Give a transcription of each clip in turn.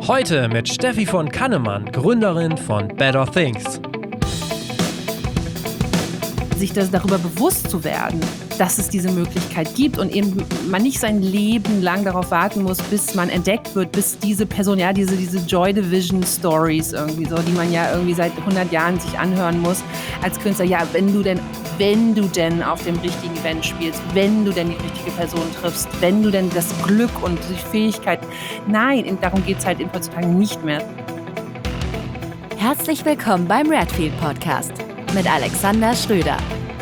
Heute mit Steffi von Kannemann, Gründerin von Better Things. Sich darüber bewusst zu werden, dass es diese Möglichkeit gibt und eben man nicht sein Leben lang darauf warten muss, bis man entdeckt wird, bis diese Person, ja, diese Joy Division Stories irgendwie so, die man ja irgendwie seit 100 Jahren sich anhören muss als Künstler. Ja, wenn du denn auf dem richtigen Event spielst, wenn du denn die richtige Person triffst, wenn du denn das Glück und die Fähigkeit, nein, darum geht es halt eben heutzutage nicht mehr. Herzlich willkommen beim Redfield Podcast mit Alexander Schröder.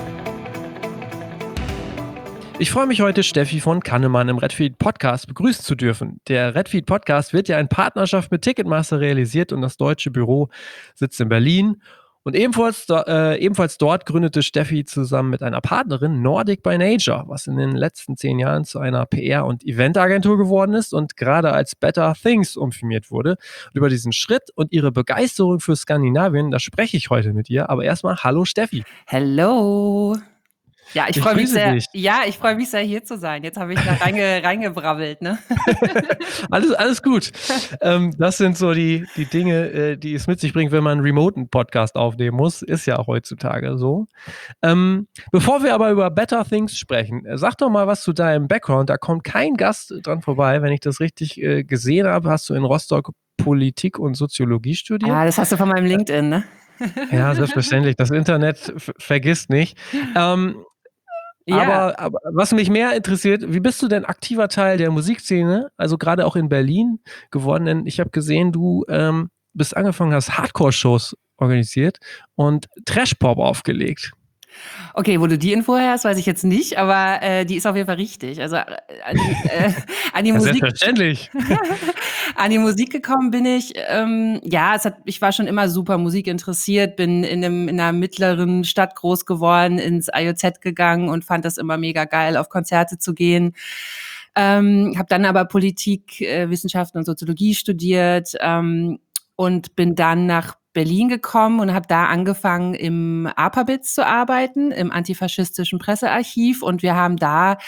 Ich freue mich heute, Steffi von Kannemann im Redfield Podcast begrüßen zu dürfen. Der Redfield Podcast wird ja in Partnerschaft mit Ticketmaster realisiert und das deutsche Büro sitzt in Berlin. Und ebenfalls dort gründete Steffi zusammen mit einer Partnerin Nordic by Nature, was in den letzten 10 Jahren zu einer PR- und Eventagentur geworden ist und gerade als Better Things umfirmiert wurde. Und über diesen Schritt und ihre Begeisterung für Skandinavien, da spreche ich heute mit ihr. Aber erstmal, hallo Steffi. Hello. Ja, ich freue mich sehr. Dich. Ja, ich freue mich sehr, hier zu sein. Jetzt habe ich da reingebrabbelt, ne? Alles gut. Das sind so die Dinge, die es mit sich bringt, wenn man einen remoten Podcast aufnehmen muss. Ist ja auch heutzutage so. Bevor wir aber über Better Things sprechen, sag doch mal was zu deinem Background. Da kommt kein Gast dran vorbei. Wenn ich das richtig gesehen habe, hast du in Rostock Politik und Soziologie studiert. Ah, das hast du von meinem LinkedIn, ne? Ja, selbstverständlich. Das Internet vergisst nicht. Ja. Aber was mich mehr interessiert, wie bist du denn aktiver Teil der Musikszene, also gerade auch in Berlin geworden? Denn ich habe gesehen, du bist angefangen, hast Hardcore-Shows organisiert und Trash-Pop aufgelegt. Okay, wo du die Info her hast, weiß ich jetzt nicht, aber die ist auf jeden Fall richtig. Also an die Musik. Selbstverständlich. An die Musik gekommen bin ich. Ich war schon immer super Musik interessiert, bin in einer mittleren Stadt groß geworden, ins IOZ gegangen und fand das immer mega geil, auf Konzerte zu gehen. Habe dann aber Politik, Wissenschaften und Soziologie studiert und bin dann nach Berlin gekommen und habe da angefangen, im APABIZ zu arbeiten, im antifaschistischen Pressearchiv. Und wir haben da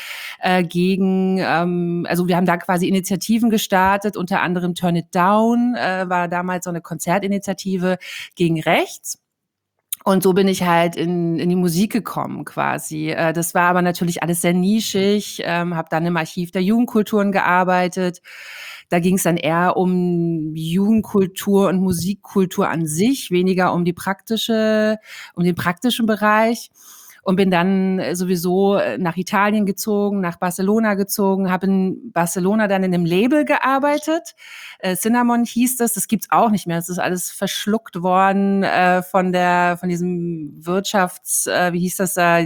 wir haben da quasi Initiativen gestartet, unter anderem Turn It Down, war damals so eine Konzertinitiative gegen rechts. Und so bin ich halt in die Musik gekommen quasi. Das war aber natürlich alles sehr nischig, habe dann im Archiv der Jugendkulturen gearbeitet. Da ging es dann eher um Jugendkultur und Musikkultur an sich, weniger um den praktischen Bereich. Und bin dann sowieso nach Italien gezogen, nach Barcelona gezogen, habe in Barcelona dann in einem Label gearbeitet. Cinnamon hieß das gibt's auch nicht mehr. Es ist alles verschluckt worden von diesem wie hieß das da,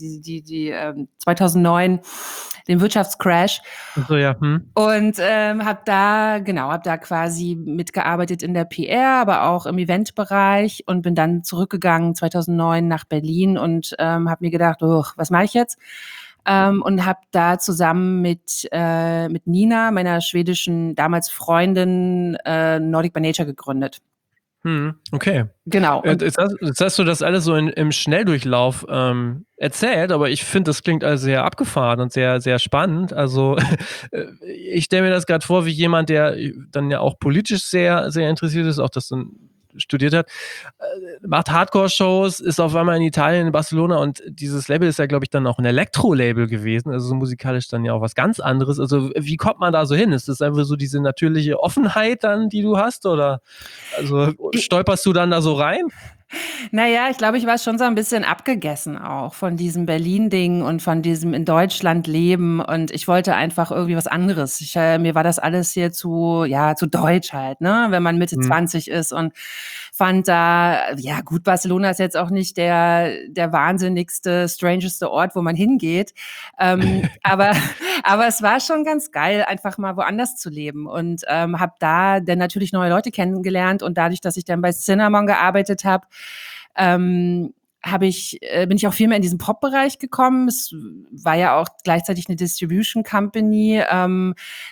2009, den Wirtschaftscrash. So, ja. Und habe da quasi mitgearbeitet in der PR, aber auch im Eventbereich und bin dann zurückgegangen 2009 nach Berlin und habe mir gedacht, was mache ich jetzt? Und habe da zusammen mit Nina, meiner schwedischen damals Freundin, Nordic by Nature gegründet. Okay. Genau. Jetzt hast du das alles so im Schnelldurchlauf erzählt, aber ich finde, das klingt also sehr abgefahren und sehr, sehr spannend. Also ich stelle mir das gerade vor, wie jemand, der dann ja auch politisch sehr, sehr interessiert ist, auch das dann studiert hat, macht Hardcore-Shows, ist auf einmal in Italien, in Barcelona und dieses Label ist ja, glaube ich, dann auch ein Elektro-Label gewesen, also so musikalisch dann ja auch was ganz anderes. Also wie kommt man da so hin? Ist das einfach so diese natürliche Offenheit dann, die du hast oder also stolperst du dann da so rein? Naja, ich glaube, ich war schon so ein bisschen abgegessen auch von diesem Berlin-Ding und von diesem in Deutschland leben und ich wollte einfach irgendwie was anderes. Mir war das alles hier zu deutsch halt, ne, wenn man Mitte 20 ist und fand da, ja gut, Barcelona ist jetzt auch nicht der wahnsinnigste, strangeste Ort, wo man hingeht, aber es war schon ganz geil, einfach mal woanders zu leben und habe da dann natürlich neue Leute kennengelernt und dadurch, dass ich dann bei Cinnamon gearbeitet habe, bin ich auch viel mehr in diesen Pop-Bereich gekommen. Es war ja auch gleichzeitig eine Distribution Company.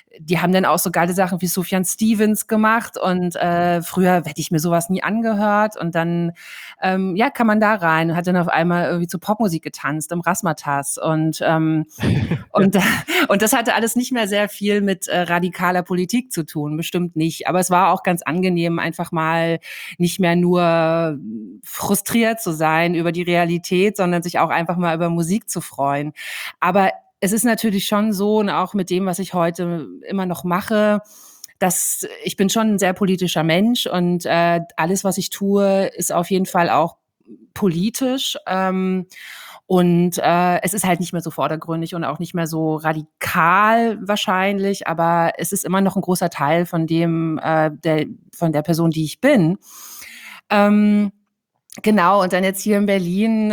die haben dann auch so geile Sachen wie Sufjan Stevens gemacht und früher hätte ich mir sowas nie angehört und dann kann man da rein und hat dann auf einmal irgendwie zu Popmusik getanzt im Razzmatazz und und das hatte alles nicht mehr sehr viel mit radikaler Politik zu tun, bestimmt nicht. Aber es war auch ganz angenehm, einfach mal nicht mehr nur frustriert zu sein über die Realität, sondern sich auch einfach mal über Musik zu freuen. Aber es ist natürlich schon so, und auch mit dem, was ich heute immer noch mache, dass ich bin schon ein sehr politischer Mensch und alles, was ich tue, ist auf jeden Fall auch politisch. Und es ist halt nicht mehr so vordergründig und auch nicht mehr so radikal wahrscheinlich, aber es ist immer noch ein großer Teil von dem, von der Person, die ich bin. Genau, und dann jetzt hier in Berlin,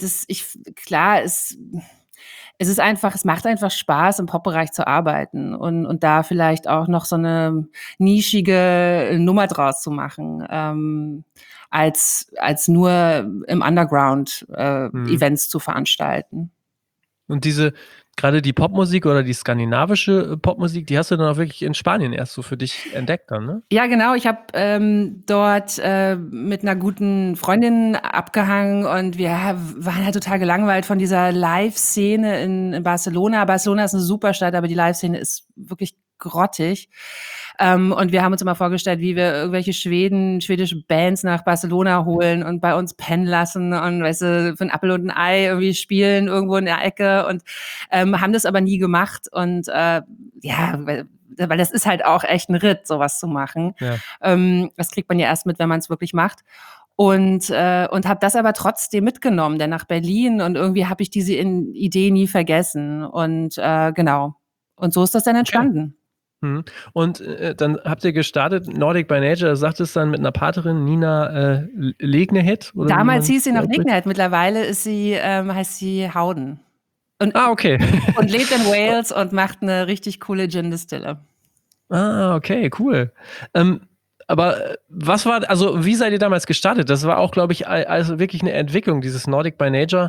es macht einfach Spaß, im Pop-Bereich zu arbeiten und da vielleicht auch noch so eine nischige Nummer draus zu machen, als nur im Underground Events zu veranstalten. Und gerade die Popmusik oder die skandinavische Popmusik, die hast du dann auch wirklich in Spanien erst so für dich entdeckt dann, ne? Ja, genau. Ich habe dort mit einer guten Freundin abgehangen und wir waren halt total gelangweilt von dieser Live-Szene in Barcelona. Barcelona ist eine super Stadt, aber die Live-Szene ist wirklich grottig. Und wir haben uns immer vorgestellt, wie wir irgendwelche schwedische Bands nach Barcelona holen und bei uns pennen lassen und, weißt du, für ein Apfel und ein Ei irgendwie spielen irgendwo in der Ecke und haben das aber nie gemacht und weil das ist halt auch echt ein Ritt, sowas zu machen. Ja. Das kriegt man ja erst mit, wenn man es wirklich macht. Und habe das aber trotzdem mitgenommen, denn nach Berlin und irgendwie habe ich diese Idee nie vergessen und genau. Und so ist das dann entstanden. Okay. Und dann habt ihr gestartet, Nordic by Nature, da sagt es dann mit einer Paterin, Nina Legnehed? Damals hieß sie noch Legnehed, mittlerweile heißt sie Howden. Okay. Und lebt in Wales und macht eine richtig coole Gin-Distille. Okay, cool. Aber wie seid ihr damals gestartet? Das war auch, glaube ich, also wirklich eine Entwicklung, dieses Nordic by Nature.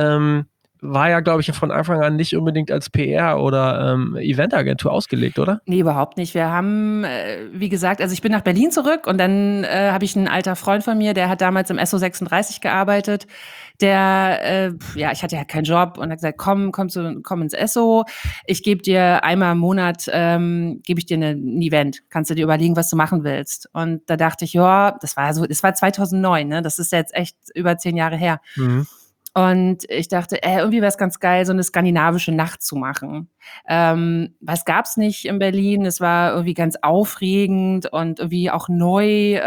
War ja, glaube ich, von Anfang an nicht unbedingt als PR oder Eventagentur ausgelegt, oder? Nee, überhaupt nicht. Wir haben, wie gesagt, also ich bin nach Berlin zurück und dann habe ich einen alter Freund von mir, der hat damals im SO36 gearbeitet. Ich hatte ja keinen Job und hat gesagt, komm ins SO. Ich gebe dir einmal im Monat, gebe ich dir ein Event. Kannst du dir überlegen, was du machen willst. Und da dachte ich, ja, das war 2009, ne? Das ist jetzt echt über 10 Jahre her. Mhm. Und ich dachte, irgendwie wäre es ganz geil, so eine skandinavische Nacht zu machen. Was gab's nicht in Berlin? Es war irgendwie ganz aufregend und irgendwie auch neu.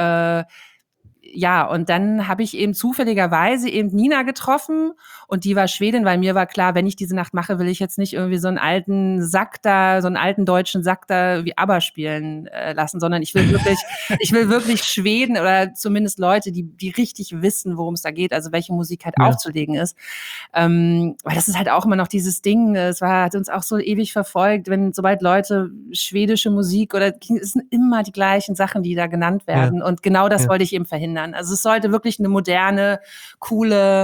Und dann habe ich eben zufälligerweise eben Nina getroffen und die war Schwedin, weil mir war klar, wenn ich diese Nacht mache, will ich jetzt nicht irgendwie so einen alten deutschen Sack da wie ABBA spielen lassen, sondern ich will wirklich Schweden oder zumindest Leute, die richtig wissen, worum es da geht, also welche Musik halt aufzulegen ist. Weil das ist halt auch immer noch dieses Ding, hat uns auch so ewig verfolgt, sobald Leute schwedische Musik es sind immer die gleichen Sachen, die da genannt werden und genau das wollte ich eben verhindern. Also es sollte wirklich eine moderne, coole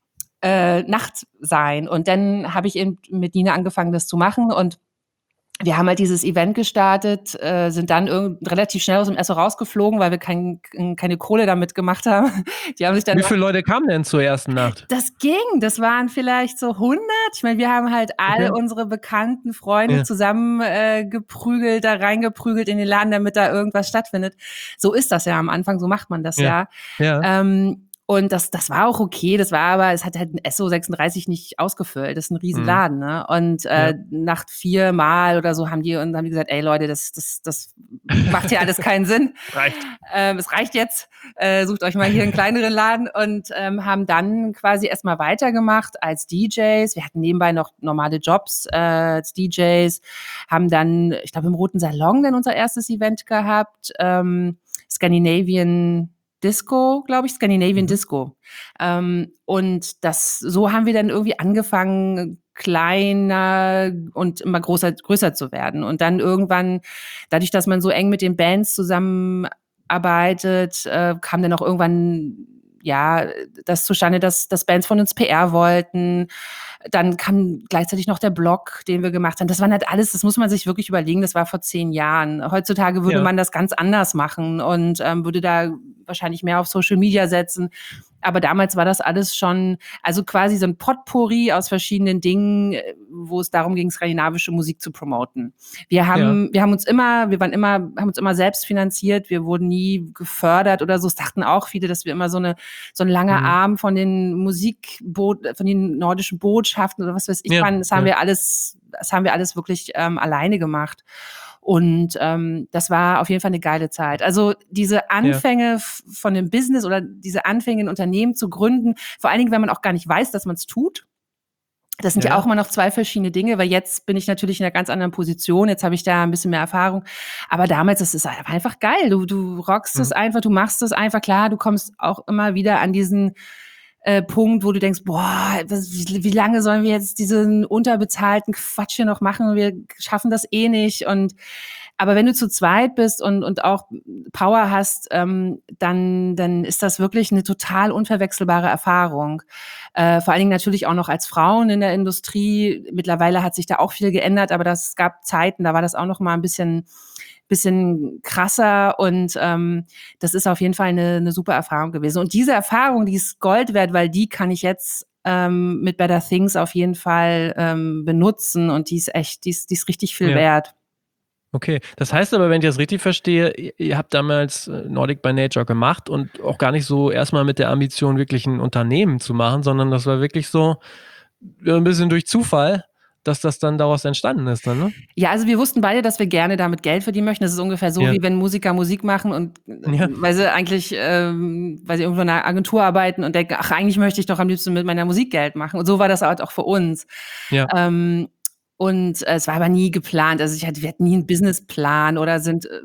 Nacht sein. Und dann habe ich eben mit Nina angefangen, das zu machen und wir haben halt dieses Event gestartet, sind dann relativ schnell aus dem SO rausgeflogen, weil wir keine Kohle damit gemacht haben. Die haben sich dann Wie viele Leute kamen denn zur ersten Nacht? Das ging, das waren vielleicht so 100. Ich meine, wir haben halt alle unsere bekannten Freunde zusammen geprügelt, da reingeprügelt in den Laden, damit da irgendwas stattfindet. So ist das ja am Anfang, so macht man das ja. Und das war auch okay, es hat halt ein SO36 nicht ausgefüllt, das ist ein Riesenladen, ne? Und nach 4 Mal oder so haben die gesagt, ey Leute, das macht hier alles keinen Sinn. Reicht. Es reicht jetzt, sucht euch mal hier einen kleineren Laden und haben dann quasi erstmal weitergemacht als DJs. Wir hatten nebenbei noch normale Jobs als DJs, haben dann, ich glaube, im Roten Salon dann unser erstes Event gehabt, Scandinavian Disco. Und so haben wir dann irgendwie angefangen, kleiner und immer größer zu werden. Und dann irgendwann, dadurch, dass man so eng mit den Bands zusammenarbeitet, kam dann auch irgendwann das zustande, dass Bands von uns PR wollten. Dann kam gleichzeitig noch der Blog, den wir gemacht haben. Das war halt alles, das muss man sich wirklich überlegen, das war vor 10 Jahren. Heutzutage würde man das ganz anders machen und würde da wahrscheinlich mehr auf Social Media setzen. Aber damals war das alles schon, also quasi so ein Potpourri aus verschiedenen Dingen, wo es darum ging, skandinavische Musik zu promoten. Wir haben uns immer selbst finanziert. Wir wurden nie gefördert oder so. Es dachten auch viele, dass wir immer so ein langer Arm von den von den nordischen Botschaften oder was weiß ich waren. Das haben wir alles wirklich alleine gemacht. Und das war auf jeden Fall eine geile Zeit. Also diese Anfänge von dem Business oder diese Anfänge, ein Unternehmen zu gründen, vor allen Dingen, wenn man auch gar nicht weiß, dass man es tut. Das sind ja auch immer noch 2 verschiedene Dinge, weil jetzt bin ich natürlich in einer ganz anderen Position. Jetzt habe ich da ein bisschen mehr Erfahrung. Aber damals, das ist einfach geil. Du rockst es einfach, du machst es einfach. Klar, du kommst auch immer wieder an diesen Punkt, wo du denkst, boah, wie lange sollen wir jetzt diesen unterbezahlten Quatsch hier noch machen? Wir schaffen das eh nicht. Aber wenn du zu zweit bist und auch Power hast, dann ist das wirklich eine total unverwechselbare Erfahrung. Vor allen Dingen natürlich auch noch als Frauen in der Industrie. Mittlerweile hat sich da auch viel geändert, aber es gab Zeiten, da war das auch noch mal ein bisschen krasser und das ist auf jeden Fall eine super Erfahrung gewesen. Und diese Erfahrung, die ist Gold wert, weil die kann ich jetzt mit Better Things auf jeden Fall benutzen und die ist richtig viel wert. Okay, das heißt aber, wenn ich das richtig verstehe, ihr habt damals Nordic by Nature gemacht und auch gar nicht so erstmal mit der Ambition, wirklich ein Unternehmen zu machen, sondern das war wirklich so ein bisschen durch Zufall, dass das dann daraus entstanden ist dann, ne? Ja, also wir wussten beide, dass wir gerne damit Geld verdienen möchten. Das ist ungefähr so, wie wenn Musiker Musik machen und weil sie eigentlich, weil sie irgendwo in einer Agentur arbeiten und denken, ach, eigentlich möchte ich doch am liebsten mit meiner Musik Geld machen. Und so war das halt auch für uns. Ja. Und es war aber nie geplant. Also wir hatten nie einen Businessplan oder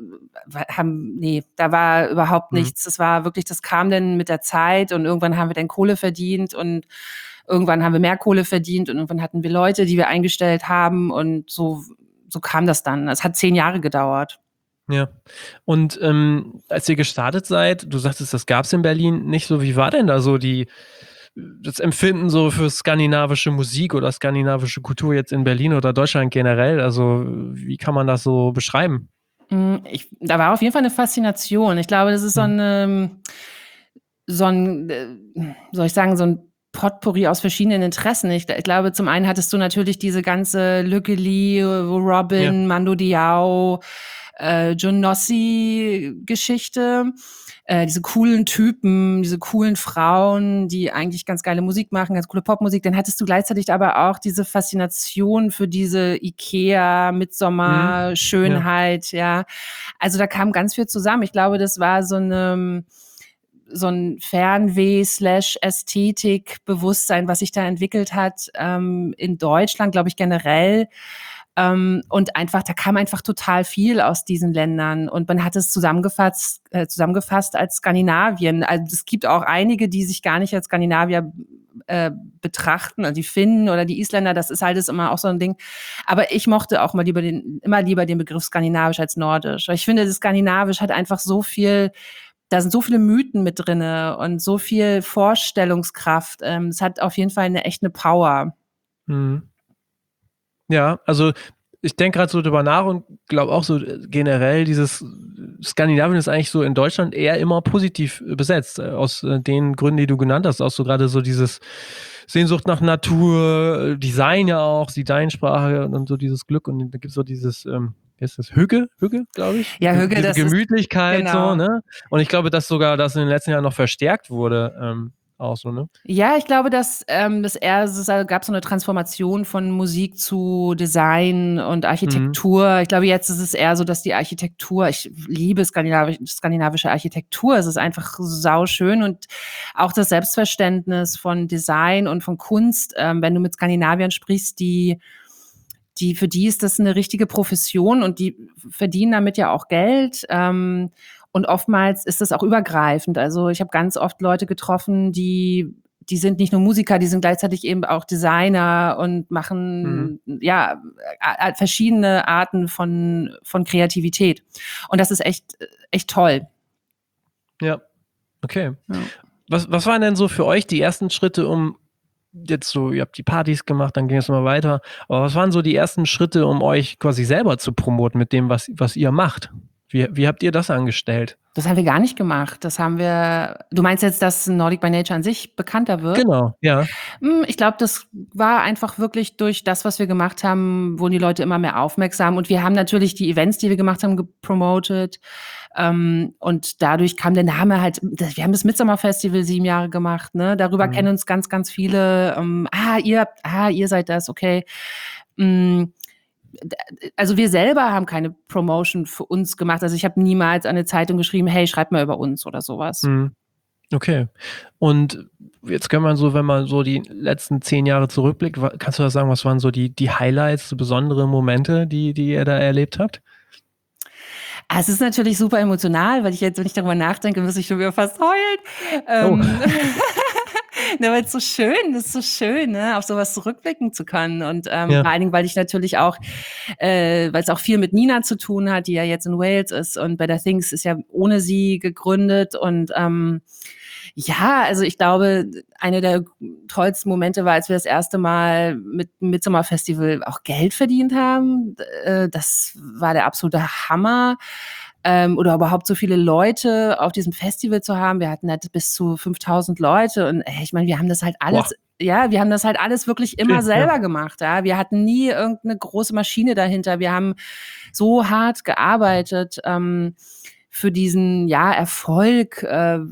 da war überhaupt nichts. Das war wirklich, das kam dann mit der Zeit und irgendwann haben wir dann Kohle verdient und irgendwann haben wir mehr Kohle verdient und irgendwann hatten wir Leute, die wir eingestellt haben und so kam das dann. Es hat 10 Jahre gedauert. Ja. Und als ihr gestartet seid, du sagtest, das gab es in Berlin nicht so. Wie war denn da so das Empfinden so für skandinavische Musik oder skandinavische Kultur jetzt in Berlin oder Deutschland generell? Also wie kann man das so beschreiben? Da war auf jeden Fall eine Faszination. Ich glaube, das ist so ein Potpourri aus verschiedenen Interessen. Ich glaube, zum einen hattest du natürlich diese ganze Lykke Li, Robin, Mando Diao, John Nossi-Geschichte. Diese coolen Typen, diese coolen Frauen, die eigentlich ganz geile Musik machen, ganz coole Popmusik. Dann hattest du gleichzeitig aber auch diese Faszination für diese Ikea, Midsommar, Schönheit, Also da kam ganz viel zusammen. Ich glaube, das war so ein Fernweh/Ästhetik-Bewusstsein, was sich da entwickelt hat, in Deutschland, glaube ich, generell. Und einfach, da kam einfach total viel aus diesen Ländern und man hat es zusammengefasst als Skandinavien. Also es gibt auch einige, die sich gar nicht als Skandinavier betrachten, also die Finnen oder die Isländer, das ist halt immer auch so ein Ding. Aber ich mochte auch immer lieber den Begriff skandinavisch als nordisch. Weil ich finde, das Skandinavisch hat einfach so viel, da sind so viele Mythen mit drinne und so viel Vorstellungskraft. Es hat auf jeden Fall eine Power. Mhm. Ja, also ich denke gerade so drüber nach und glaube auch so generell, dieses Skandinavien ist eigentlich so in Deutschland eher immer positiv besetzt, aus den Gründen, die du genannt hast, auch so gerade so dieses Sehnsucht nach Natur, Design ja auch, Designsprache und so dieses Glück und da gibt es so dieses, wie heißt das, Hügge, glaube ich? Ja, Hügge, diese das Gemütlichkeit ist, genau. So, ne? Und ich glaube, dass sogar das in den letzten Jahren noch verstärkt wurde, auch so, ne? Ja, ich glaube, dass es gab so eine Transformation von Musik zu Design und Architektur. Ich glaube, jetzt ist es eher so, dass die Architektur, ich liebe skandinavische Architektur, es ist einfach sauschön und auch das Selbstverständnis von Design und von Kunst, wenn du mit Skandinaviern sprichst, für die ist das eine richtige Profession und die verdienen damit ja auch Geld. Und oftmals ist das auch übergreifend. Also ich habe ganz oft Leute getroffen, die sind nicht nur Musiker, die sind gleichzeitig eben auch Designer und machen verschiedene Arten von Kreativität. Und das ist echt toll. Ja, okay. Ja. Was waren denn so für euch die ersten Schritte, um jetzt so, ihr habt die Partys gemacht, dann ging es immer weiter. Aber was waren so die ersten Schritte, um euch quasi selber zu promoten mit dem, was ihr macht? Wie habt ihr das angestellt? Das haben wir gar nicht gemacht. Du meinst jetzt, dass Nordic by Nature an sich bekannter wird? Genau, ja. Ich glaube, das war einfach wirklich durch das, was wir gemacht haben, wurden die Leute immer mehr aufmerksam. Und wir haben natürlich die Events, die wir gemacht haben, gepromotet. Und dadurch kam der Name halt, wir haben das Midsommer-Festival 7 Jahre gemacht, ne? Darüber kennen uns ganz, ganz viele. Ihr seid das, okay. Also wir selber haben keine Promotion für uns gemacht. Also ich habe niemals an eine Zeitung geschrieben, hey, schreibt mal über uns oder sowas. Okay. Und jetzt kann man so, wenn man so die letzten 10 Jahre zurückblickt, kannst du da sagen, was waren so die Highlights, so besondere Momente, die ihr da erlebt habt? Es ist natürlich super emotional, weil wenn ich darüber nachdenke, muss ich schon wieder fast heulen. Aber es ist so schön, ne, auf sowas zurückblicken zu können. Und vor allen Dingen, weil ich natürlich auch, weil es auch viel mit Nina zu tun hat, die ja jetzt in Wales ist, und Better Things ist ja ohne sie gegründet. Und also ich glaube, einer der tollsten Momente war, als wir das erste Mal mit dem Midsommer-Festival auch Geld verdient haben. Das war der absolute Hammer. Oder überhaupt so viele Leute auf diesem Festival zu haben. Wir hatten halt bis zu 5.000 Leute und ich meine, wir haben das halt alles, wir haben das halt alles wirklich immer selber gemacht. Ja? Wir hatten nie irgendeine große Maschine dahinter. Wir haben so hart gearbeitet für diesen Erfolg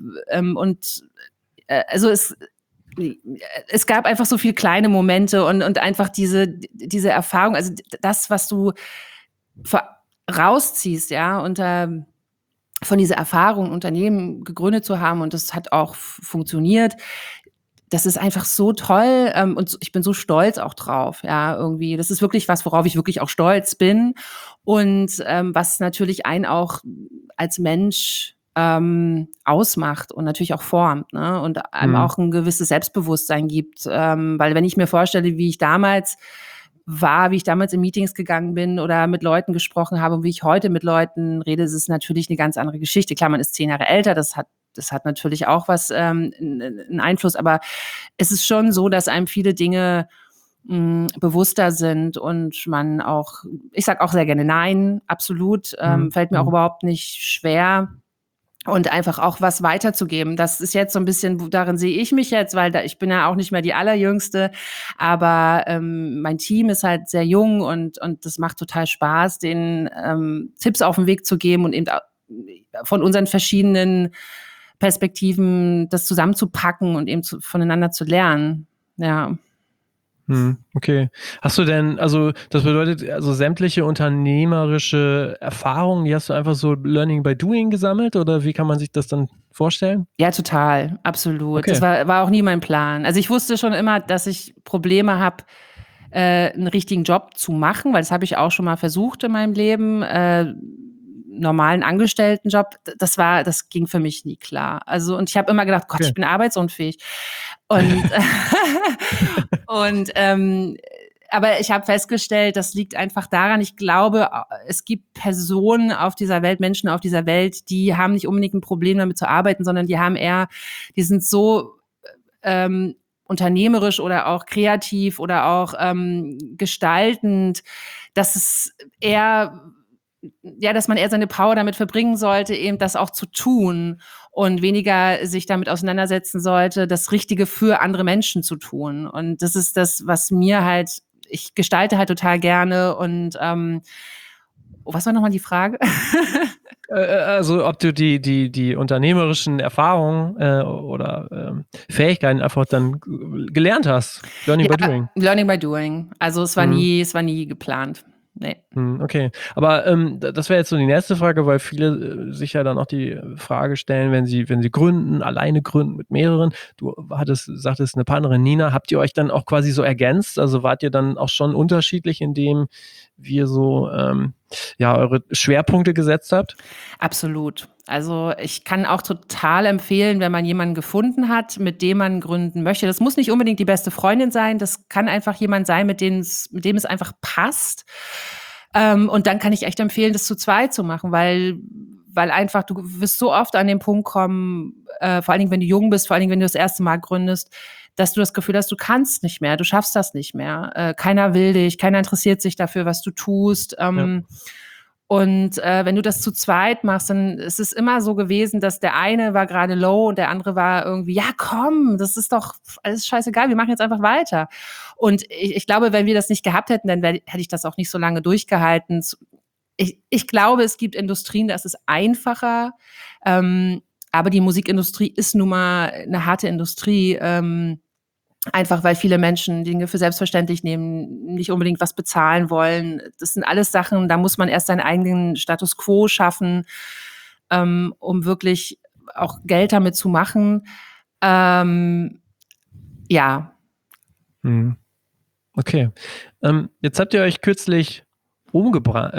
also es gab einfach so viele kleine Momente und einfach diese Erfahrung, also das, was du rausziehst, von dieser Erfahrung, ein Unternehmen gegründet zu haben, und das hat auch funktioniert. Das ist einfach so toll, und ich bin so stolz auch drauf, irgendwie. Das ist wirklich was, worauf ich wirklich auch stolz bin und was natürlich einen auch als Mensch ausmacht und natürlich auch formt, ne? Und einem auch ein gewisses Selbstbewusstsein gibt, weil wenn ich mir vorstelle, wie ich damals in Meetings gegangen bin oder mit Leuten gesprochen habe und wie ich heute mit Leuten rede, ist es natürlich eine ganz andere Geschichte. Klar, man ist 10 Jahre älter, das hat natürlich auch was, einen Einfluss, aber es ist schon so, dass einem viele Dinge bewusster sind und man auch, ich sage auch sehr gerne Nein, absolut, fällt mir auch überhaupt nicht schwer. Und einfach auch was weiterzugeben. Das ist jetzt so ein bisschen, darin sehe ich mich jetzt, weil ich bin ja auch nicht mehr die Allerjüngste, aber mein Team ist halt sehr jung und das macht total Spaß, denen Tipps auf den Weg zu geben und eben von unseren verschiedenen Perspektiven das zusammenzupacken und eben voneinander zu lernen. Ja. Okay. Hast du denn, also das bedeutet, also sämtliche unternehmerische Erfahrungen, die hast du einfach so Learning by Doing gesammelt, oder wie kann man sich das dann vorstellen? Ja, total, absolut. Okay. Das war auch nie mein Plan. Also ich wusste schon immer, dass ich Probleme habe, einen richtigen Job zu machen, weil das habe ich auch schon mal versucht in meinem Leben. Normalen Angestelltenjob, das ging für mich nie klar. Also, und ich habe immer gedacht, Gott, ich bin arbeitsunfähig. Und aber ich habe festgestellt, das liegt einfach daran, ich glaube, es gibt Personen auf dieser Welt, Menschen auf dieser Welt, die haben nicht unbedingt ein Problem damit zu arbeiten, sondern die sind so unternehmerisch oder auch kreativ oder auch gestaltend, dass man eher seine Power damit verbringen sollte, eben das auch zu tun und weniger sich damit auseinandersetzen sollte, das Richtige für andere Menschen zu tun. Und das ist das, was ich gestalte halt total gerne und was war nochmal die Frage? Also ob du die unternehmerischen Erfahrungen oder Fähigkeiten einfach dann gelernt hast. Learning by Doing. Learning by Doing. Also es war nie geplant. Nee. Okay, aber das wäre jetzt so die nächste Frage, weil viele sich ja dann auch die Frage stellen, wenn sie gründen, alleine gründen mit mehreren. Du sagtest eine Partnerin, Nina, habt ihr euch dann auch quasi so ergänzt? Also wart ihr dann auch schon unterschiedlich, indem ihr so eure Schwerpunkte gesetzt habt? Absolut. Also ich kann auch total empfehlen, wenn man jemanden gefunden hat, mit dem man gründen möchte. Das muss nicht unbedingt die beste Freundin sein. Das kann einfach jemand sein, mit dem es einfach passt. Und dann kann ich echt empfehlen, das zu zweit zu machen, weil einfach du wirst so oft an den Punkt kommen, vor allen Dingen, wenn du jung bist, vor allen Dingen, wenn du das erste Mal gründest, dass du das Gefühl hast, du kannst nicht mehr, du schaffst das nicht mehr. Keiner will dich, keiner interessiert sich dafür, was du tust. Und wenn du das zu zweit machst, dann ist es immer so gewesen, dass der eine war gerade low und der andere war irgendwie, ja komm, das ist doch alles scheißegal, wir machen jetzt einfach weiter. Und ich glaube, wenn wir das nicht gehabt hätten, dann hätte ich das auch nicht so lange durchgehalten. Ich glaube, es gibt Industrien, da ist es einfacher, aber die Musikindustrie ist nun mal eine harte Industrie, einfach weil viele Menschen Dinge für selbstverständlich nehmen, nicht unbedingt was bezahlen wollen. Das sind alles Sachen, da muss man erst seinen eigenen Status quo schaffen, um wirklich auch Geld damit zu machen. Ja. Okay. Jetzt habt ihr euch kürzlich umgebracht,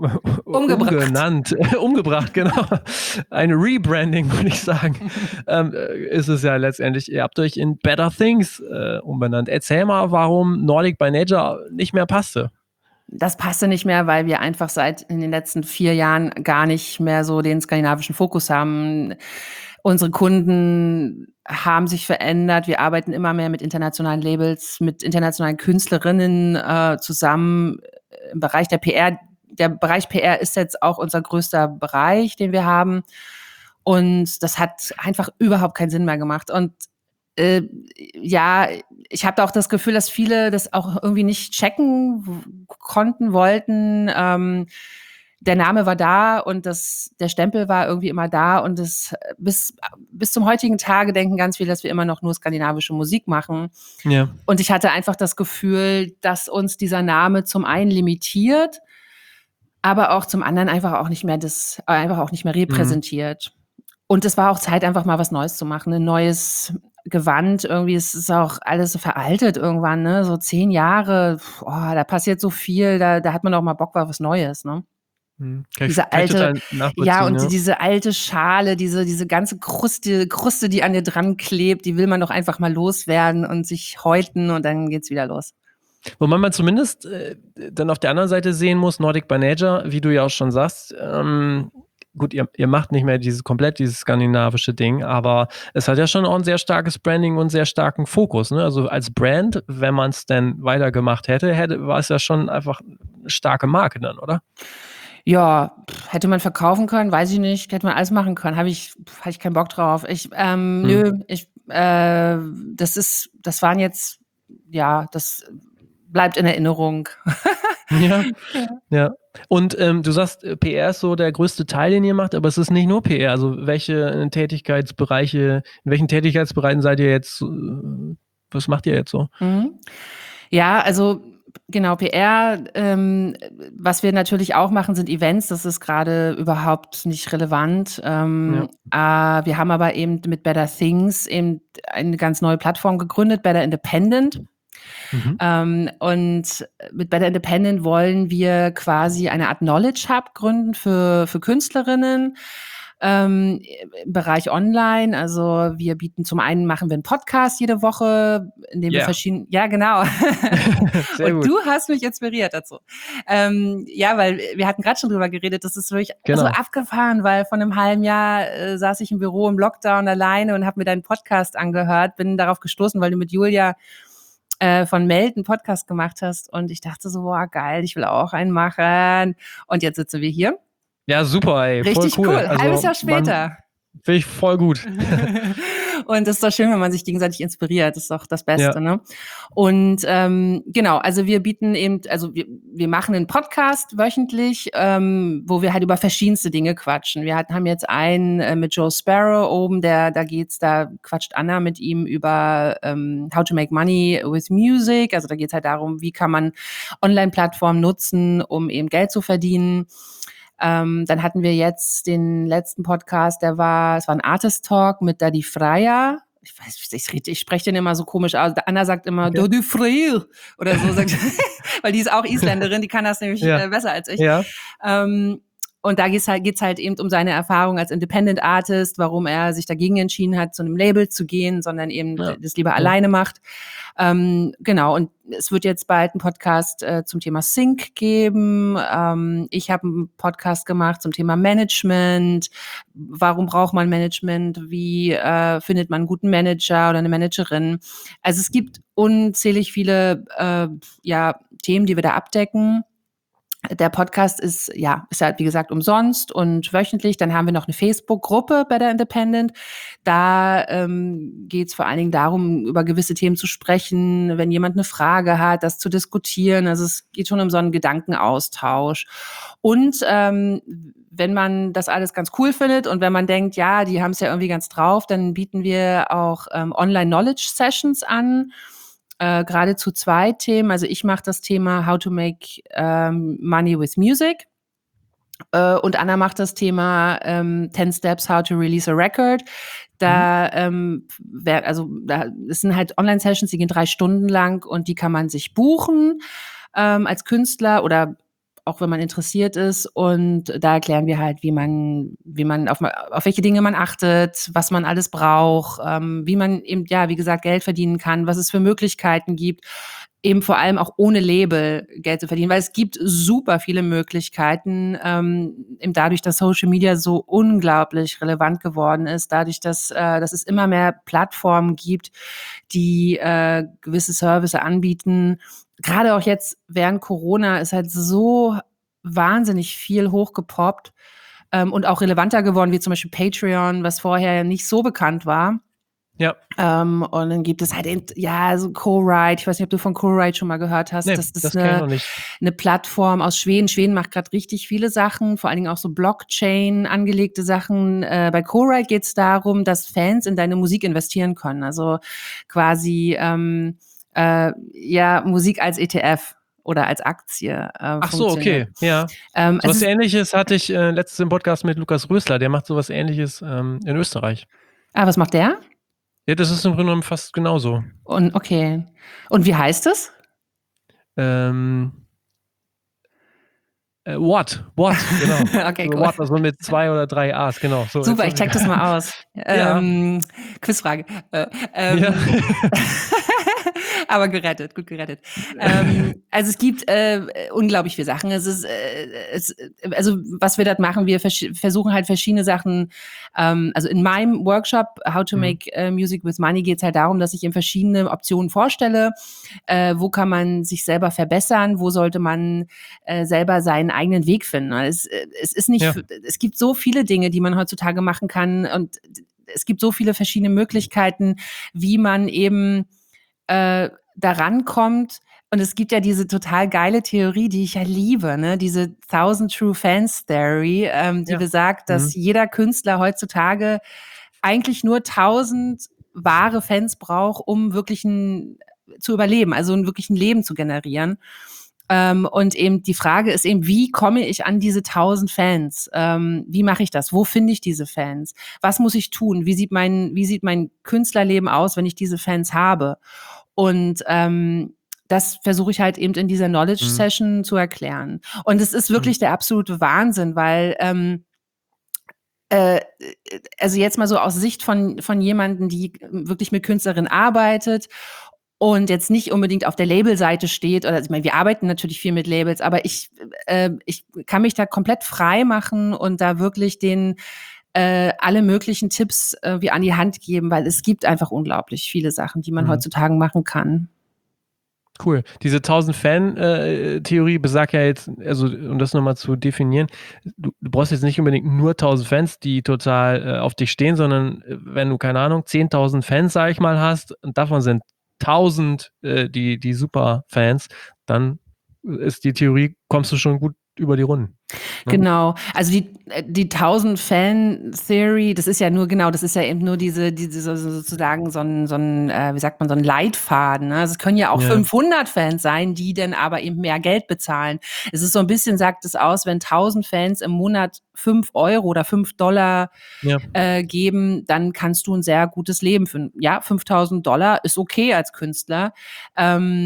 genau. Ein Rebranding, würde ich sagen, ist es ja letztendlich. Ihr habt euch in Better Things umbenannt. Erzähl mal, warum Nordic by Nature nicht mehr passte. Das passte nicht mehr, weil wir einfach seit in den letzten 4 Jahren gar nicht mehr so den skandinavischen Fokus haben. Unsere Kunden haben sich verändert. Wir arbeiten immer mehr mit internationalen Labels, mit internationalen Künstlerinnen zusammen im Bereich der PR. Der Bereich PR ist jetzt auch unser größter Bereich, den wir haben. Und das hat einfach überhaupt keinen Sinn mehr gemacht. Und ja, ich habe auch das Gefühl, dass viele das auch irgendwie nicht checken konnten, wollten. Der Name war da und der Stempel war irgendwie immer da und bis zum heutigen Tage denken ganz viele, dass wir immer noch nur skandinavische Musik machen. Ja. Und ich hatte einfach das Gefühl, dass uns dieser Name zum einen limitiert, aber auch zum anderen einfach auch nicht mehr repräsentiert. Und es war auch Zeit, einfach mal was Neues zu machen, ein neues Gewand. Irgendwie es ist auch alles so veraltet irgendwann, ne? So 10 Jahre, da passiert so viel, da hat man auch mal Bock auf was Neues, ne? Diese alte, ja, und diese alte Schale, diese ganze Kruste, die an dir dran klebt, die will man doch einfach mal loswerden und sich häuten und dann geht's wieder los. Wobei man zumindest dann auf der anderen Seite sehen muss, Nordic by Nature, wie du ja auch schon sagst, gut, ihr macht nicht mehr dieses skandinavische Ding, aber es hat ja schon auch ein sehr starkes Branding und einen sehr starken Fokus. Ne? Also als Brand, wenn man es denn weitergemacht hätte, war es ja schon einfach eine starke Marke dann, oder? Ja, hätte man verkaufen können, weiß ich nicht, hätte man alles machen können, hatte ich keinen Bock drauf. Das waren jetzt, ja, das bleibt in Erinnerung. Ja. Und du sagst, PR ist so der größte Teil, den ihr macht, aber es ist nicht nur PR. Also in welchen Tätigkeitsbereichen seid ihr jetzt, was macht ihr jetzt so? Ja, also genau, PR, was wir natürlich auch machen, sind Events, das ist gerade überhaupt nicht relevant. Wir haben aber eben mit Better Things eben eine ganz neue Plattform gegründet, Better Independent. Und mit Better Independent wollen wir quasi eine Art Knowledge Hub gründen für Künstlerinnen im Bereich Online. Also wir machen wir einen Podcast jede Woche, in dem wir ja genau. Und gut. Du hast mich inspiriert dazu. Weil wir hatten gerade schon drüber geredet, das ist wirklich so abgefahren, weil vor einem halben Jahr saß ich im Büro im Lockdown alleine und habe mir deinen Podcast angehört, bin darauf gestoßen, weil du mit Julia von Meld einen Podcast gemacht hast und ich dachte so, boah, geil, ich will auch einen machen. Und jetzt sitzen wir hier. Ja, super, ey. Richtig voll cool. Ein halbes Jahr später. Finde ich voll gut. Und das ist doch schön, wenn man sich gegenseitig inspiriert. Das ist doch das Beste, ne? Und genau, also wir bieten eben, wir machen einen Podcast wöchentlich, wo wir halt über verschiedenste Dinge quatschen. Wir haben jetzt einen mit Joe Sparrow oben, da quatscht Anna mit ihm über how to make money with music. Also da geht es halt darum, wie kann man Online-Plattformen nutzen, um eben Geld zu verdienen. Dann hatten wir jetzt den letzten Podcast, es war ein Artist Talk mit Daddy Freya. Ich spreche den immer so komisch aus. Anna sagt immer Daddy Freya oder so, weil die ist auch Isländerin, die kann das nämlich besser als ich. Ja. Und da geht's halt eben um seine Erfahrung als Independent Artist, warum er sich dagegen entschieden hat, zu einem Label zu gehen, sondern eben das lieber alleine macht. Genau, und es wird jetzt bald einen Podcast zum Thema Sync geben. Ich habe einen Podcast gemacht zum Thema Management. Warum braucht man Management? Wie findet man einen guten Manager oder eine Managerin? Also es gibt unzählig viele Themen, die wir da abdecken. Der Podcast ist halt, wie gesagt, umsonst und wöchentlich. Dann haben wir noch eine Facebook-Gruppe bei der Independent. Da geht es vor allen Dingen darum, über gewisse Themen zu sprechen, wenn jemand eine Frage hat, das zu diskutieren. Also es geht schon um so einen Gedankenaustausch. Und wenn man das alles ganz cool findet und wenn man denkt, ja, die haben es ja irgendwie ganz drauf, dann bieten wir auch Online-Knowledge-Sessions an. Gerade zu 2 Themen. Also ich mache das Thema How to Make Money with Music und Anna macht das Thema 10 Steps How to Release a Record. Das sind halt Online-Sessions, die gehen 3 Stunden lang und die kann man sich buchen als Künstler oder auch wenn man interessiert ist. Und da erklären wir halt, wie man auf welche Dinge man achtet, was man alles braucht, wie man eben, wie gesagt, Geld verdienen kann, was es für Möglichkeiten gibt, eben vor allem auch ohne Label Geld zu verdienen, weil es gibt super viele Möglichkeiten, eben dadurch, dass Social Media so unglaublich relevant geworden ist, dadurch, dass es immer mehr Plattformen gibt, die gewisse Services anbieten. Gerade auch jetzt während Corona ist halt so wahnsinnig viel hochgepoppt und auch relevanter geworden, wie zum Beispiel Patreon, was vorher nicht so bekannt war. Ja. Und dann gibt es halt eben, so Co-Write. Ich weiß nicht, ob du von Co-Write schon mal gehört hast. Nee, das ist das kenn ich noch nicht. eine Plattform aus Schweden. Schweden macht gerade richtig viele Sachen, vor allen Dingen auch so Blockchain angelegte Sachen. Bei Co-Write geht es darum, dass Fans in deine Musik investieren können. Also quasi Musik als ETF oder als Aktie. Ach so, okay, ja. Was Ähnliches hatte ich letztens im Podcast mit Lukas Rösler, der macht sowas Ähnliches in Österreich. Ah, was macht der? Ja, das ist im Grunde genommen fast genauso. Und okay. Und wie heißt es? What, genau. Okay, cool. What, also mit 2 oder 3 A's, genau. So, super, ich check das mal aus. Quizfrage. Aber gut gerettet. Also es gibt unglaublich viele Sachen. Es ist, also was wir dort machen, wir versuchen halt verschiedene Sachen. Also in meinem Workshop How to Make Music with Money geht es halt darum, dass ich ihm verschiedene Optionen vorstelle. Wo kann man sich selber verbessern? Wo sollte man selber seinen eigenen Weg finden? Es ist nicht, es gibt so viele Dinge, die man heutzutage machen kann und es gibt so viele verschiedene Möglichkeiten, wie man eben daran kommt. Und es gibt ja diese total geile Theorie, die ich ja liebe, ne? Diese 1000 True Fans Theory, die besagt, dass jeder Künstler heutzutage eigentlich nur 1000 wahre Fans braucht, um wirklich zu überleben, also ein wirklichen Leben zu generieren. Und eben die Frage ist eben, wie komme ich an diese 1000 Fans? Wie mache ich das? Wo finde ich diese Fans? Was muss ich tun? Wie sieht mein Künstlerleben aus, wenn ich diese Fans habe? Und das versuche ich halt eben in dieser Knowledge Session zu erklären. Und es ist wirklich der absolute Wahnsinn, weil also jetzt mal so aus Sicht von jemanden, die wirklich mit Künstlerinnen arbeitet und jetzt nicht unbedingt auf der Labelseite steht, oder ich meine, wir arbeiten natürlich viel mit Labels, aber ich kann mich da komplett frei machen und da wirklich denen alle möglichen Tipps wie an die Hand geben, weil es gibt einfach unglaublich viele Sachen, die man heutzutage machen kann. Cool. Diese 1000-Fan-Theorie besagt ja jetzt, also um das nochmal zu definieren, du brauchst jetzt nicht unbedingt nur 1000 Fans, die total auf dich stehen, sondern wenn du, keine Ahnung, 10.000 Fans, sag ich mal, hast und davon sind 1000 die Superfans, dann ist die Theorie, kommst du schon gut über die Runden. Genau, also die 1000-Fan-Theory, das ist ja eben nur diese sozusagen so ein wie sagt man, so ein Leitfaden. Ne? Also es können ja auch 500 Fans sein, die dann aber eben mehr Geld bezahlen. Es ist so ein bisschen, sagt es aus, wenn 1000 Fans im Monat 5 Euro oder $5 geben, dann kannst du ein sehr gutes Leben führen. Ja, $5.000 ist okay als Künstler.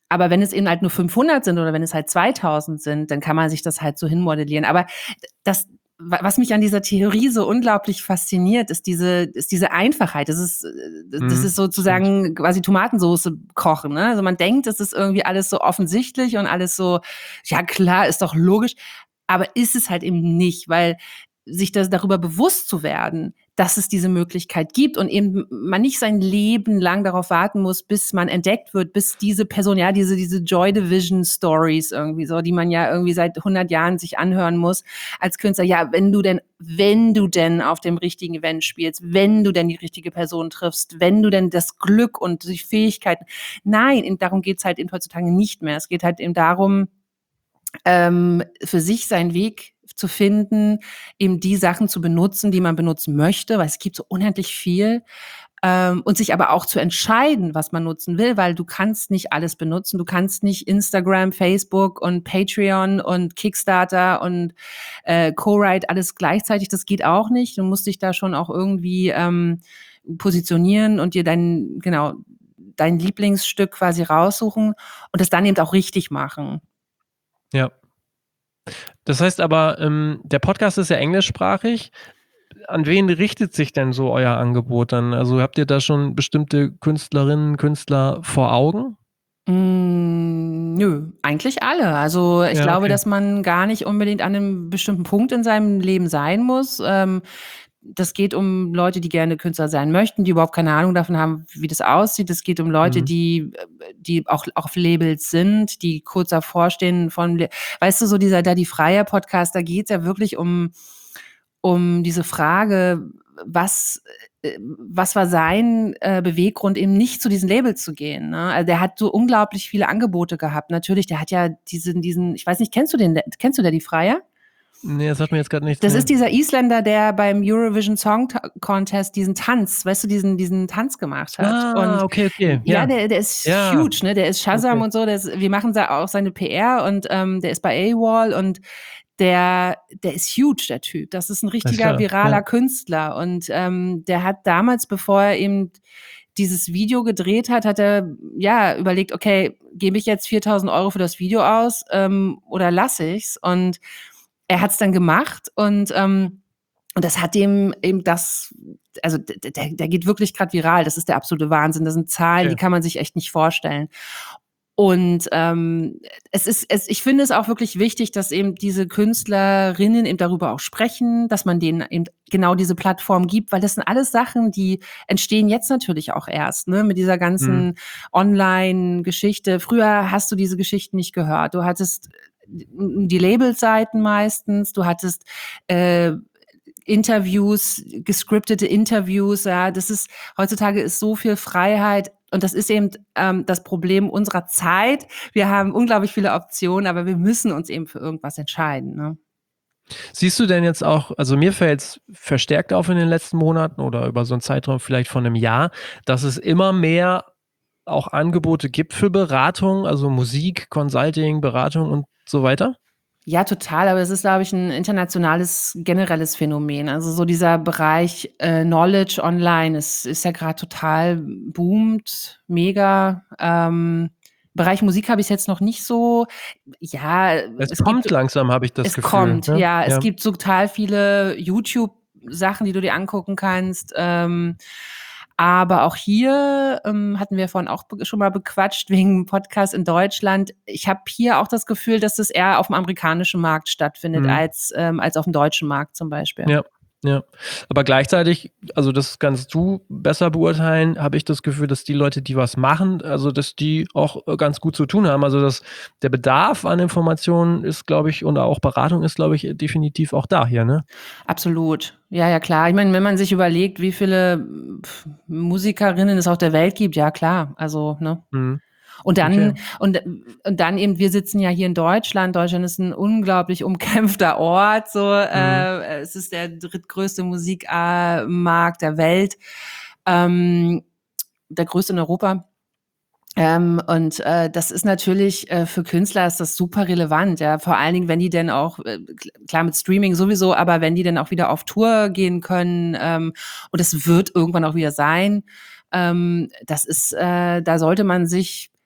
Aber wenn es eben halt nur 500 sind oder wenn es halt 2000 sind, dann kann man sich das halt so hinmodellieren. Aber was mich an dieser Theorie so unglaublich fasziniert, ist diese Einfachheit. Das ist sozusagen stimmt. quasi Tomatensauce kochen, ne? Also man denkt, es ist irgendwie alles so offensichtlich und alles so, ja klar, ist doch logisch. Aber ist es halt eben nicht, weil sich das darüber bewusst zu werden, dass es diese Möglichkeit gibt und eben man nicht sein Leben lang darauf warten muss, bis man entdeckt wird, bis diese Person, ja, diese Joy Division Stories irgendwie so, die man ja irgendwie seit 100 Jahren sich anhören muss als Künstler. Ja, wenn du denn auf dem richtigen Event spielst, wenn du denn die richtige Person triffst, wenn du denn das Glück und die Fähigkeiten. Nein, darum geht's halt eben heutzutage nicht mehr. Es geht halt eben darum, für sich seinen Weg zu finden, eben die Sachen zu benutzen, die man benutzen möchte, weil es gibt so unendlich viel. Und sich aber auch zu entscheiden, was man nutzen will, weil du kannst nicht alles benutzen. Du kannst nicht Instagram, Facebook und Patreon und Kickstarter und Co-Write alles gleichzeitig. Das geht auch nicht. Du musst dich da schon auch irgendwie positionieren und dir dein Lieblingsstück quasi raussuchen und das dann eben auch richtig machen. Ja. Das heißt aber, der Podcast ist ja englischsprachig. An wen richtet sich denn so euer Angebot dann? Also habt ihr da schon bestimmte Künstlerinnen, Künstler vor Augen? Nö, eigentlich alle. Also ich Ja, glaube, okay. dass man gar nicht unbedingt an einem bestimmten Punkt in seinem Leben sein muss. Das geht um Leute, die gerne Künstler sein möchten, die überhaupt keine Ahnung davon haben, wie das aussieht. Es geht um Leute, die auch auf Labels sind, die kurz davor stehen weißt du, so die Freier-Podcast, da geht's ja wirklich um diese Frage, was war sein Beweggrund, eben nicht zu diesen Labels zu gehen, ne? Also der hat so unglaublich viele Angebote gehabt. Natürlich, der hat ja diesen, ich weiß nicht, kennst du die Freier? Nee, das sagt mir jetzt gerade nichts. Das Nee. ist dieser Isländer, der beim Eurovision Song Contest diesen Tanz, weißt du, diesen Tanz gemacht hat. Und Okay. ja, Ja. der ist Ja. huge, ne? Der ist Shazam Okay. und so. Wir machen da auch seine PR und der ist bei AWOL und der ist huge, der Typ. Das ist ein richtiger klar, viraler ja. Künstler. Und der hat damals, bevor er eben dieses Video gedreht hat er ja überlegt, okay, gebe ich jetzt 4.000 € für das Video aus oder lasse ich's? Und er hat's dann gemacht und das hat dem eben also der geht wirklich gerade viral. Das ist der absolute Wahnsinn. Das sind Zahlen, Okay. die kann man sich echt nicht vorstellen. Und ich finde es auch wirklich wichtig, dass eben diese Künstlerinnen eben darüber auch sprechen, dass man denen eben genau diese Plattform gibt, weil das sind alles Sachen, die entstehen jetzt natürlich auch erst, ne, mit dieser ganzen Online-Geschichte. Früher hast du diese Geschichten nicht gehört. Du hattest die Labelseiten meistens, du hattest Interviews, gescriptete Interviews, ja, heutzutage ist so viel Freiheit und das ist eben das Problem unserer Zeit. Wir haben unglaublich viele Optionen, aber wir müssen uns eben für irgendwas entscheiden, ne? Siehst du denn jetzt auch, also mir fällt's verstärkt auf in den letzten Monaten oder über so einen Zeitraum vielleicht von einem Jahr, dass es immer mehr auch Angebote gibt für Beratung, also Musik, Consulting, Beratung und so weiter? Ja, total, aber es ist, glaube ich, ein internationales, generelles Phänomen. Also so dieser Bereich Knowledge online ist ja gerade total boomt, mega. Bereich Musik habe ich jetzt noch nicht so. Ja, Es kommt langsam, habe ich das es Gefühl, kommt, ne? ja. Es Ja. gibt so total viele YouTube-Sachen, die du dir angucken kannst. Aber auch hier hatten wir vorhin auch schon mal bequatscht wegen Podcast in Deutschland. Ich habe hier auch das Gefühl, dass das eher auf dem amerikanischen Markt stattfindet als auf dem deutschen Markt zum Beispiel. Ja. Aber gleichzeitig, also das kannst du besser beurteilen, habe ich das Gefühl, dass die Leute, die was machen, also dass die auch ganz gut zu tun haben. Also dass der Bedarf an Informationen ist, glaube ich, und auch Beratung ist, glaube ich, definitiv auch da hier, ne? Absolut. Ja, klar. Ich meine, wenn man sich überlegt, wie viele Musikerinnen es auf der Welt gibt, ja klar. Also, ne? Und dann, Okay. und dann eben, wir sitzen ja hier in Deutschland. Deutschland ist ein unglaublich umkämpfter Ort. So, es ist der drittgrößte Musikmarkt der Welt, der größte in Europa. Und das ist natürlich für Künstler ist das super relevant, ja. Vor allen Dingen, wenn die dann auch klar mit Streaming sowieso, aber wenn die dann auch wieder auf Tour gehen können und es wird irgendwann auch wieder sein, da sollte man sich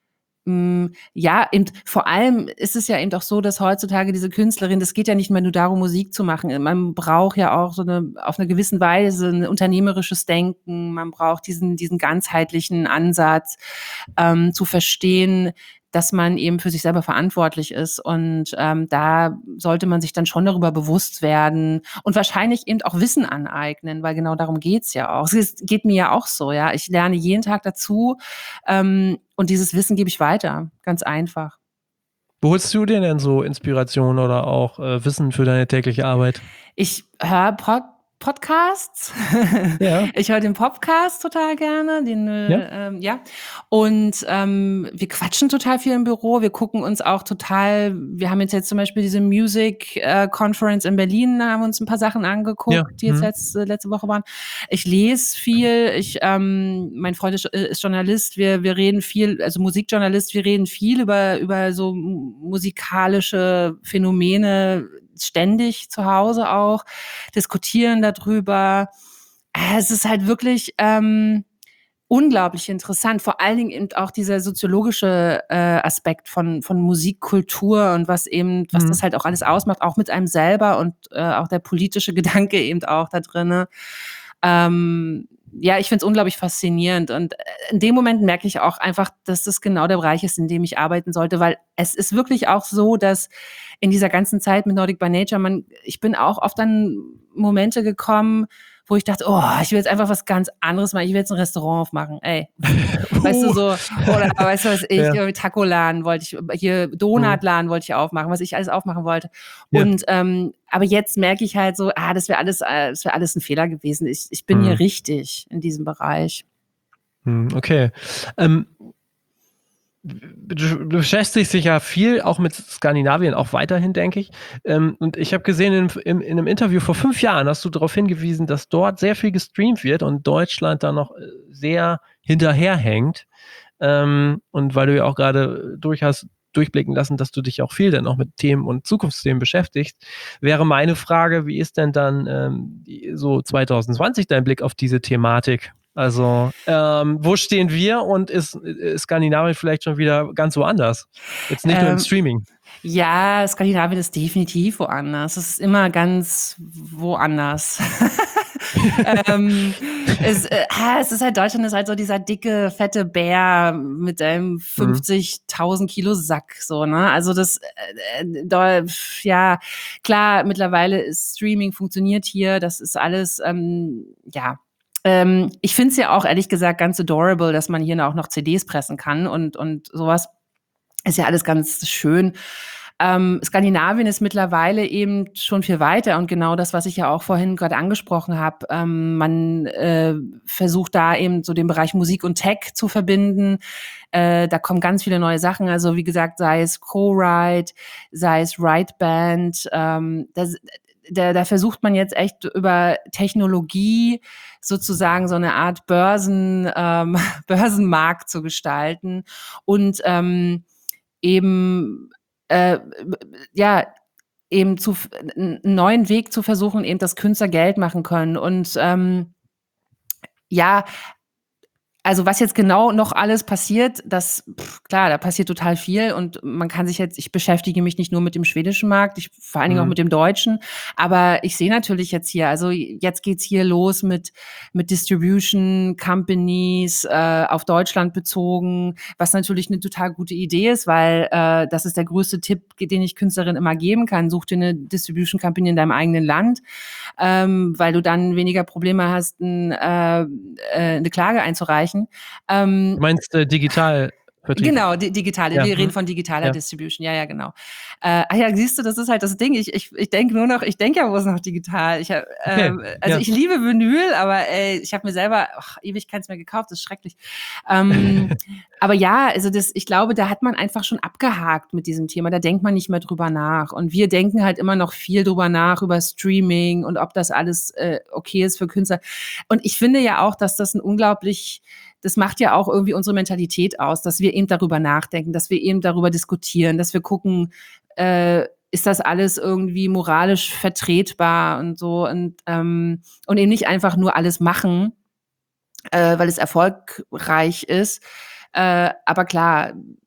ja, eben, vor allem ist es ja eben auch so, dass heutzutage diese Künstlerin, das geht ja nicht mehr nur darum, Musik zu machen. Man braucht ja auch auf eine gewissen Weise ein unternehmerisches Denken. Man braucht diesen ganzheitlichen Ansatz, zu verstehen, dass man eben für sich selber verantwortlich ist. Und da sollte man sich dann schon darüber bewusst werden und wahrscheinlich eben auch Wissen aneignen, weil genau darum geht's ja auch. Es geht mir ja auch so, ja. Ich lerne jeden Tag dazu und dieses Wissen gebe ich weiter, ganz einfach. Wo holst du dir denn so Inspiration oder auch Wissen für deine tägliche Arbeit? Ich höre Podcasts. Ja. Ich höre den Podcast total gerne, ja. Und wir quatschen total viel im Büro. Wir gucken uns auch total. Wir haben jetzt zum Beispiel diese Music Conference in Berlin, da haben wir uns ein paar Sachen angeguckt, die jetzt letzte Woche waren. Ich lese viel. Mein Freund ist Journalist. Wir reden viel, also Musikjournalist. Wir reden viel über so musikalische Phänomene ständig zu Hause auch, diskutieren darüber. Es ist halt wirklich unglaublich interessant, vor allen Dingen eben auch dieser soziologische Aspekt von Musikkultur und was das halt auch alles ausmacht, auch mit einem selber und auch der politische Gedanke eben auch da drinne. Ja, ich finde es unglaublich faszinierend und in dem Moment merke ich auch einfach, dass das genau der Bereich ist, in dem ich arbeiten sollte, weil es ist wirklich auch so, dass in dieser ganzen Zeit mit Nordic by Nature, ich bin auch oft an Momente gekommen, wo ich dachte, ich will jetzt einfach was ganz anderes machen. Ich will jetzt ein Restaurant aufmachen. Ey, weißt du, so, oder weißt du was irgendwie Tacoladen wollte ich, hier Donutladen wollte ich aufmachen, was ich alles aufmachen wollte. Ja. Und aber jetzt merke ich halt so, das wäre alles ein Fehler gewesen. Ich bin hier richtig in diesem Bereich. Okay. Du beschäftigst dich ja viel auch mit Skandinavien, auch weiterhin, denke ich. Und ich habe gesehen, in einem Interview vor 5 Jahren hast du darauf hingewiesen, dass dort sehr viel gestreamt wird und Deutschland da noch sehr hinterherhängt. Und weil du ja auch gerade durchblicken lassen, dass du dich auch viel dann auch mit Themen und Zukunftsthemen beschäftigst, wäre meine Frage, wie ist denn dann so 2020 dein Blick auf diese Thematik? Also, wo stehen wir und ist Skandinavien vielleicht schon wieder ganz woanders? Jetzt nicht nur im Streaming. Ja, Skandinavien ist definitiv woanders. Es ist immer ganz woanders. Es ist halt, Deutschland ist halt so dieser dicke, fette Bär mit einem 50.000 Kilo Sack, so, ne? Also ja, klar, mittlerweile ist Streaming funktioniert hier, das ist alles, ich finde es ja auch, ehrlich gesagt, ganz adorable, dass man hier auch noch CDs pressen kann und sowas. Ist ja alles ganz schön. Skandinavien ist mittlerweile eben schon viel weiter und genau das, was ich ja auch vorhin gerade angesprochen habe. Man versucht da eben so den Bereich Musik und Tech zu verbinden. Da kommen ganz viele neue Sachen. Also wie gesagt, sei es Co-Write, sei es Write-Band. Da versucht man jetzt echt über Technologie sozusagen so eine Art Börsenmarkt zu gestalten und eben einen neuen Weg zu versuchen, eben, dass Künstler Geld machen können. Und also was jetzt genau noch alles passiert, klar, da passiert total viel und man kann sich ich beschäftige mich nicht nur mit dem schwedischen Markt, vor allen Dingen auch mit dem deutschen, aber ich sehe natürlich jetzt hier, also jetzt geht's hier los mit Distribution Companies auf Deutschland bezogen, was natürlich eine total gute Idee ist, weil das ist der größte Tipp, den ich Künstlerinnen immer geben kann. Such dir eine Distribution Company in deinem eigenen Land, weil du dann weniger Probleme hast, eine Klage einzureichen. Du meinst digital? Vertrieb. Genau, digitale. Ja. Wir reden von digitaler Distribution. Ja, genau. Siehst du, das ist halt das Ding. Ich denke ja bloß noch digital. Ich liebe Vinyl, aber ich habe mir selber ewig keins mehr gekauft. Das ist schrecklich. Aber ja, also ich glaube, da hat man einfach schon abgehakt mit diesem Thema. Da denkt man nicht mehr drüber nach. Und wir denken halt immer noch viel drüber nach, über Streaming und ob das alles okay ist für Künstler. Und ich finde ja auch, dass das das macht ja auch irgendwie unsere Mentalität aus, dass wir eben darüber nachdenken, dass wir eben darüber diskutieren, dass wir gucken, ist das alles irgendwie moralisch vertretbar und so und eben nicht einfach nur alles machen, weil es erfolgreich ist. Aber klar,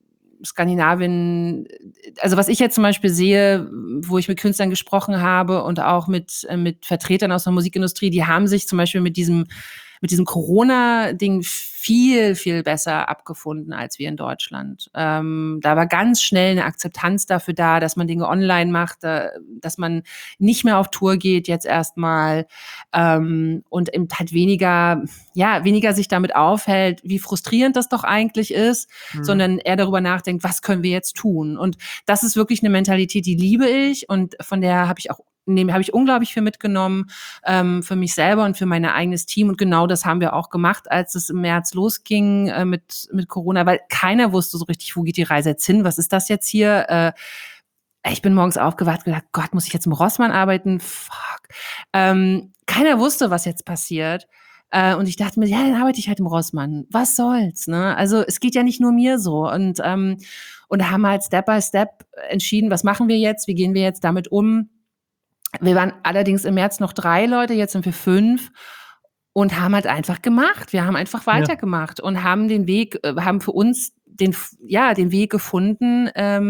Skandinavien, also was ich jetzt zum Beispiel sehe, wo ich mit Künstlern gesprochen habe und auch mit Vertretern aus der Musikindustrie, die haben sich zum Beispiel mit diesem Corona-Ding viel, viel besser abgefunden als wir in Deutschland. Da war ganz schnell eine Akzeptanz dafür da, dass man Dinge online macht, dass man nicht mehr auf Tour geht jetzt erstmal und eben halt weniger sich damit aufhält, wie frustrierend das doch eigentlich ist, sondern eher darüber nachdenkt, was können wir jetzt tun? Und das ist wirklich eine Mentalität, die liebe ich und von der habe ich unglaublich viel mitgenommen für mich selber und für mein eigenes Team. Und genau das haben wir auch gemacht, als es im März losging mit Corona, weil keiner wusste so richtig, wo geht die Reise jetzt hin? Was ist das jetzt hier? Ich bin morgens aufgewacht und gedacht, Gott, muss ich jetzt im Rossmann arbeiten? Fuck. Keiner wusste, was jetzt passiert. Und ich dachte mir, ja, dann arbeite ich halt im Rossmann. Was soll's, ne? Also es geht ja nicht nur mir so. Und da haben wir halt Step by Step entschieden, was machen wir jetzt? Wie gehen wir jetzt damit um? Wir waren allerdings im März noch 3 Leute, jetzt sind wir 5 und haben halt einfach gemacht. Wir haben einfach weitergemacht und haben haben für uns den Weg gefunden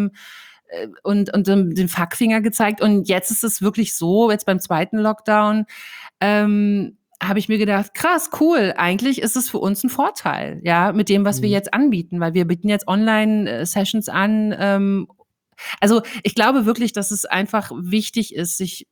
und den Fackfinger gezeigt. Und jetzt ist es wirklich so, jetzt beim zweiten Lockdown habe ich mir gedacht, krass, cool, eigentlich ist es für uns ein Vorteil, ja, mit dem, was wir jetzt anbieten, weil wir bieten jetzt Online-Sessions an. Also ich glaube wirklich, dass es einfach wichtig ist, sich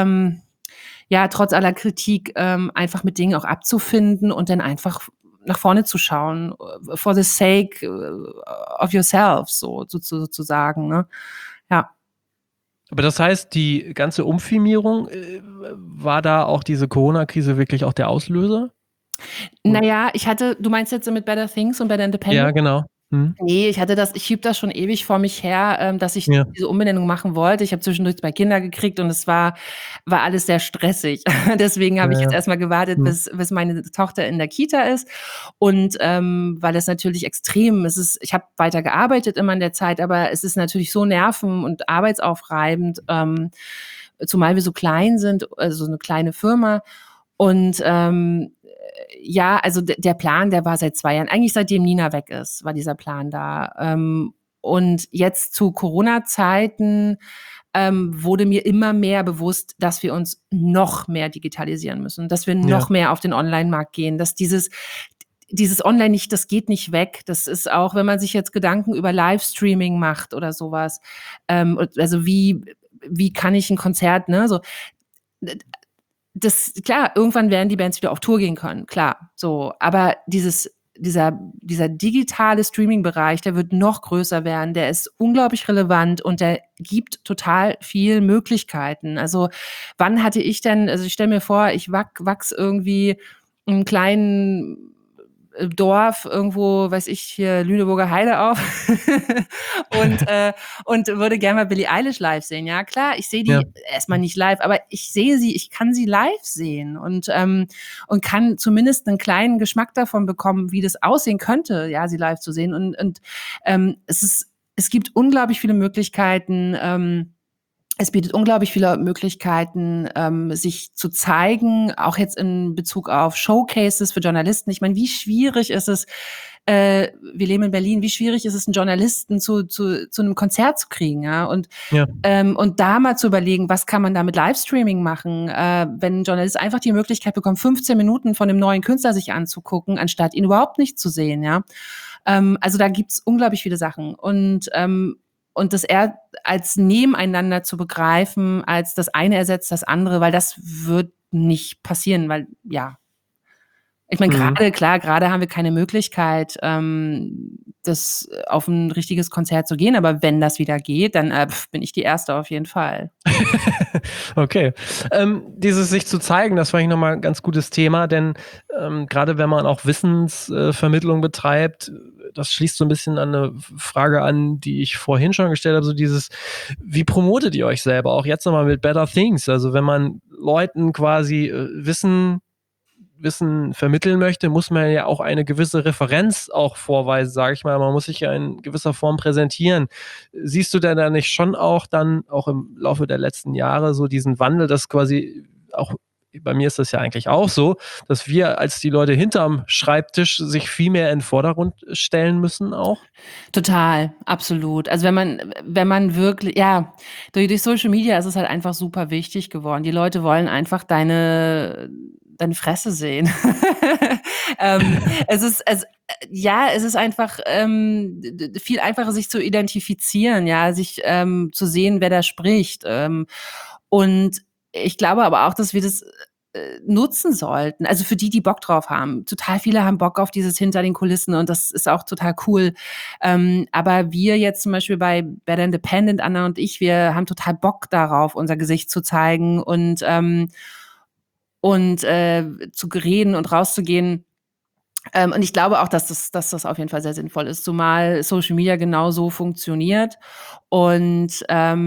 trotz aller Kritik einfach mit Dingen auch abzufinden und dann einfach nach vorne zu schauen, for the sake of yourself, sozusagen. Ne? Ja. Aber das heißt, die ganze Umfirmierung, war da auch diese Corona-Krise wirklich auch der Auslöser? Naja, du meinst jetzt mit Better Things und Better Independent? Ja, genau. Nee, ich schieb das schon ewig vor mich her, dass ich diese Umbenennung machen wollte. Ich habe zwischendurch 2 Kinder gekriegt und es war alles sehr stressig. Deswegen habe ich jetzt erstmal gewartet, bis meine Tochter in der Kita ist. Und weil es natürlich extrem ist, ich habe weiter gearbeitet immer in der Zeit, aber es ist natürlich so nerven- und arbeitsaufreibend, zumal wir so klein sind, also so eine kleine Firma. Und also der Plan, der war seit 2 Jahren, eigentlich seitdem Nina weg ist, war dieser Plan da. Und jetzt zu Corona-Zeiten wurde mir immer mehr bewusst, dass wir uns noch mehr digitalisieren müssen, dass wir noch mehr auf den Online-Markt gehen, dass dieses Online nicht, das geht nicht weg. Das ist auch, wenn man sich jetzt Gedanken über Livestreaming macht oder sowas, also wie kann ich ein Konzert, ne, so, klar, irgendwann werden die Bands wieder auf Tour gehen können, klar, so, aber dieser digitale Streaming-Bereich, der wird noch größer werden, der ist unglaublich relevant und der gibt total viel Möglichkeiten. Also wann hatte ich denn, also ich stelle mir vor, ich wachs irgendwie im kleinen Dorf irgendwo, weiß ich, hier Lüneburger Heide auf und würde gerne mal Billie Eilish live sehen. Ja, klar, ich sehe die erstmal nicht live, aber ich kann sie live sehen und kann zumindest einen kleinen Geschmack davon bekommen, wie das aussehen könnte, ja, sie live zu sehen. Und es gibt unglaublich viele Möglichkeiten, es bietet unglaublich viele Möglichkeiten, sich zu zeigen, auch jetzt in Bezug auf Showcases für Journalisten. Ich meine, wie schwierig ist es, wir leben in Berlin, wie schwierig ist es, einen Journalisten zu einem Konzert zu kriegen, ja? Und da mal zu überlegen, was kann man da mit Livestreaming machen, wenn ein Journalist einfach die Möglichkeit bekommt, 15 Minuten von einem neuen Künstler sich anzugucken, anstatt ihn überhaupt nicht zu sehen, ja? Also da gibt's unglaublich viele Sachen. Und das eher als nebeneinander zu begreifen, als das eine ersetzt das andere, weil das wird nicht passieren, weil, ich meine, gerade haben wir keine Möglichkeit, das auf ein richtiges Konzert zu gehen, aber wenn das wieder geht, dann bin ich die Erste auf jeden Fall. Okay. Dieses sich zu zeigen, das war eigentlich nochmal ein ganz gutes Thema, denn gerade wenn man auch Wissensvermittlung betreibt, das schließt so ein bisschen an eine Frage an, die ich vorhin schon gestellt habe, so dieses, wie promotet ihr euch selber? Auch jetzt nochmal mit Better Things. Also wenn man Leuten quasi Wissen vermitteln möchte, muss man ja auch eine gewisse Referenz auch vorweisen, sage ich mal. Man muss sich ja in gewisser Form präsentieren. Siehst du denn da nicht schon auch dann, auch im Laufe der letzten Jahre, so diesen Wandel, dass quasi auch bei mir ist das ja eigentlich auch so, dass wir als die Leute hinterm Schreibtisch sich viel mehr in den Vordergrund stellen müssen auch. Total, absolut. Also wenn man wirklich, ja, durch Social Media ist es halt einfach super wichtig geworden. Die Leute wollen einfach deine Fresse sehen. Es ist, es ist einfach viel einfacher, sich zu identifizieren, ja, sich zu sehen, wer da spricht. Und ich glaube aber auch, dass wir das nutzen sollten. Also für die Bock drauf haben. Total viele haben Bock auf dieses hinter den Kulissen und das ist auch total cool. Aber wir jetzt zum Beispiel bei Better Independent, Anna und ich, wir haben total Bock darauf, unser Gesicht zu zeigen und zu reden und rauszugehen. Und ich glaube auch, dass das auf jeden Fall sehr sinnvoll ist, zumal Social Media genauso funktioniert. Und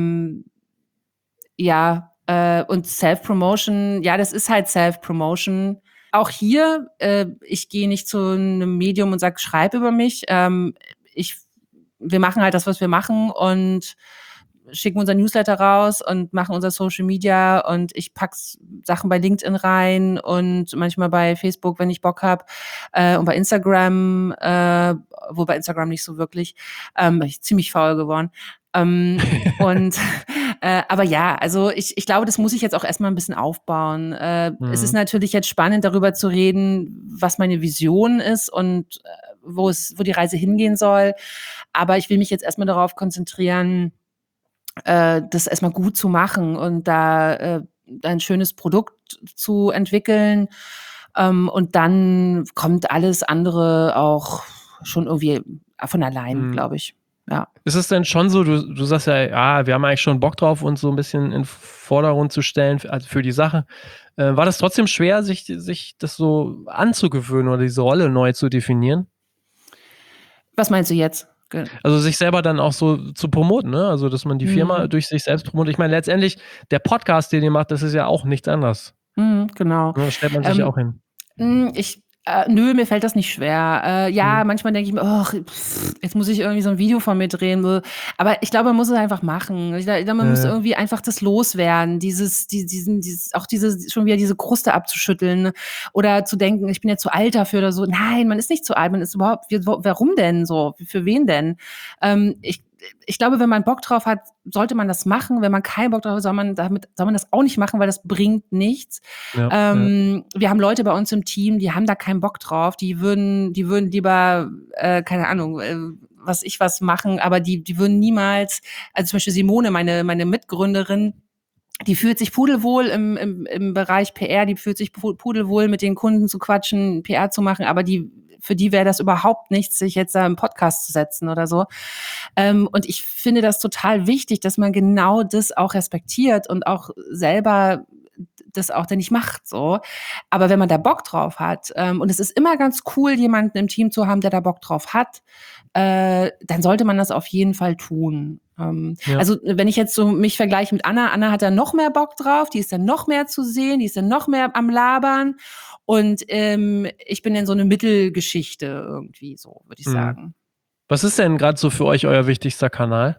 und Self-Promotion, ja, das ist halt Self-Promotion. Auch hier, ich gehe nicht zu einem Medium und sage, schreib über mich. Wir machen halt das, was wir machen und schicken unser Newsletter raus und machen unser Social Media und ich pack Sachen bei LinkedIn rein und manchmal bei Facebook, wenn ich Bock habe, und bei Instagram, wobei Instagram nicht so wirklich, bin ich ziemlich faul geworden. Aber ja, also ich glaube, das muss ich jetzt auch erstmal ein bisschen aufbauen. Es ist natürlich jetzt spannend, darüber zu reden, was meine Vision ist und wo die Reise hingehen soll. Aber ich will mich jetzt erstmal darauf konzentrieren, das erstmal gut zu machen und da ein schönes Produkt zu entwickeln. Und dann kommt alles andere auch schon irgendwie von allein, glaube ich. Ja. Ist es denn schon so, du sagst ja, wir haben eigentlich schon Bock drauf, uns so ein bisschen in den Vordergrund zu stellen, also für die Sache. War das trotzdem schwer, sich das so anzugewöhnen oder diese Rolle neu zu definieren? Was meinst du jetzt? Also sich selber dann auch so zu promoten, ne? Also dass man die Firma durch sich selbst promotet. Ich meine, letztendlich, der Podcast, den ihr macht, das ist ja auch nichts anderes. Genau. Da stellt man sich ja auch hin. Nö, mir fällt das nicht schwer. Manchmal denke ich mir, jetzt muss ich irgendwie so ein Video von mir drehen. Aber ich glaube, man muss es einfach machen. Ich glaube, man muss irgendwie einfach das loswerden. Schon wieder diese Kruste abzuschütteln oder zu denken, ich bin jetzt zu alt dafür oder so. Nein, man ist nicht zu alt. Man ist überhaupt, warum denn so? Für wen denn? Ich glaube, wenn man Bock drauf hat, sollte man das machen. Wenn man keinen Bock drauf hat, soll man das auch nicht machen, weil das bringt nichts. Wir haben Leute bei uns im Team, die haben da keinen Bock drauf. Die würden lieber, keine Ahnung, was machen, aber die würden niemals, also zum Beispiel Simone, meine Mitgründerin, die fühlt sich pudelwohl im Bereich PR, die fühlt sich pudelwohl mit den Kunden zu quatschen, PR zu machen, aber für die wäre das überhaupt nichts, sich jetzt da im Podcast zu setzen oder so. Und ich finde das total wichtig, dass man genau das auch respektiert und auch selber das auch dann nicht macht, so. Aber wenn man da Bock drauf hat, und es ist immer ganz cool, jemanden im Team zu haben, der da Bock drauf hat, dann sollte man das auf jeden Fall tun. Also wenn ich jetzt so mich vergleiche mit Anna hat da noch mehr Bock drauf, die ist dann noch mehr zu sehen, die ist dann noch mehr am Labern und ich bin in so eine Mittelgeschichte irgendwie so, würde ich sagen. Was ist denn gerade so für euch euer wichtigster Kanal?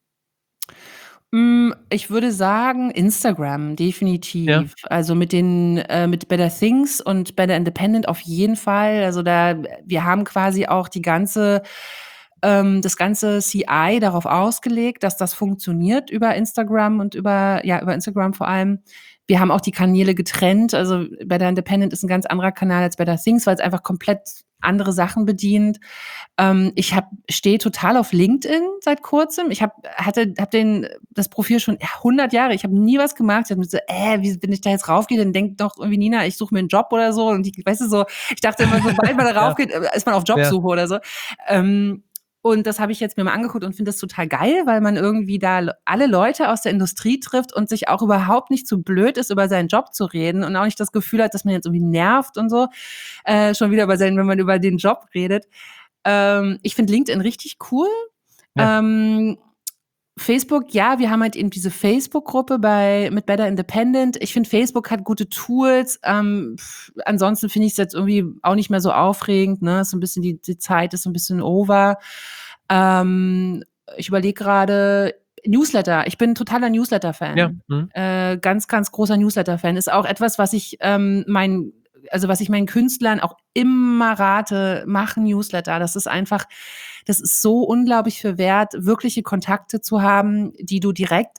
Ich würde sagen Instagram, definitiv. Ja. Also mit Better Things und Better Independent auf jeden Fall. Also wir haben quasi auch das ganze CI darauf ausgelegt, dass das funktioniert über Instagram und über Instagram vor allem. Wir haben auch die Kanäle getrennt. Also Better Independent ist ein ganz anderer Kanal als Better Things, weil es einfach komplett andere Sachen bedient. Ich stehe total auf LinkedIn seit kurzem. Ich hab das Profil schon 100 Jahre. Ich habe nie was gemacht. Ich habe mir so, wenn ich da jetzt raufgehe, dann denkt doch irgendwie Nina, ich suche mir einen Job oder so. Und ich dachte immer, sobald man da raufgeht, ist man auf Jobsuche oder so. Und das habe ich jetzt mir mal angeguckt und finde das total geil, weil man irgendwie da alle Leute aus der Industrie trifft und sich auch überhaupt nicht zu blöd ist, über seinen Job zu reden und auch nicht das Gefühl hat, dass man jetzt irgendwie nervt und so. Schon wieder wenn man über den Job redet. Ich finde LinkedIn richtig cool. Ja. Facebook, ja, wir haben halt eben diese Facebook-Gruppe mit Better Independent. Ich finde, Facebook hat gute Tools. Ansonsten finde ich es jetzt irgendwie auch nicht mehr so aufregend. Ne? So ein bisschen die Zeit ist so ein bisschen over. Ich überlege gerade, Newsletter. Ich bin totaler Ja. Newsletter-Fan. Ganz, ganz großer Newsletter-Fan. Ist auch etwas, was ich meinen Künstlern auch immer rate, machen Newsletter. Das ist so unglaublich viel wert, wirkliche Kontakte zu haben, wo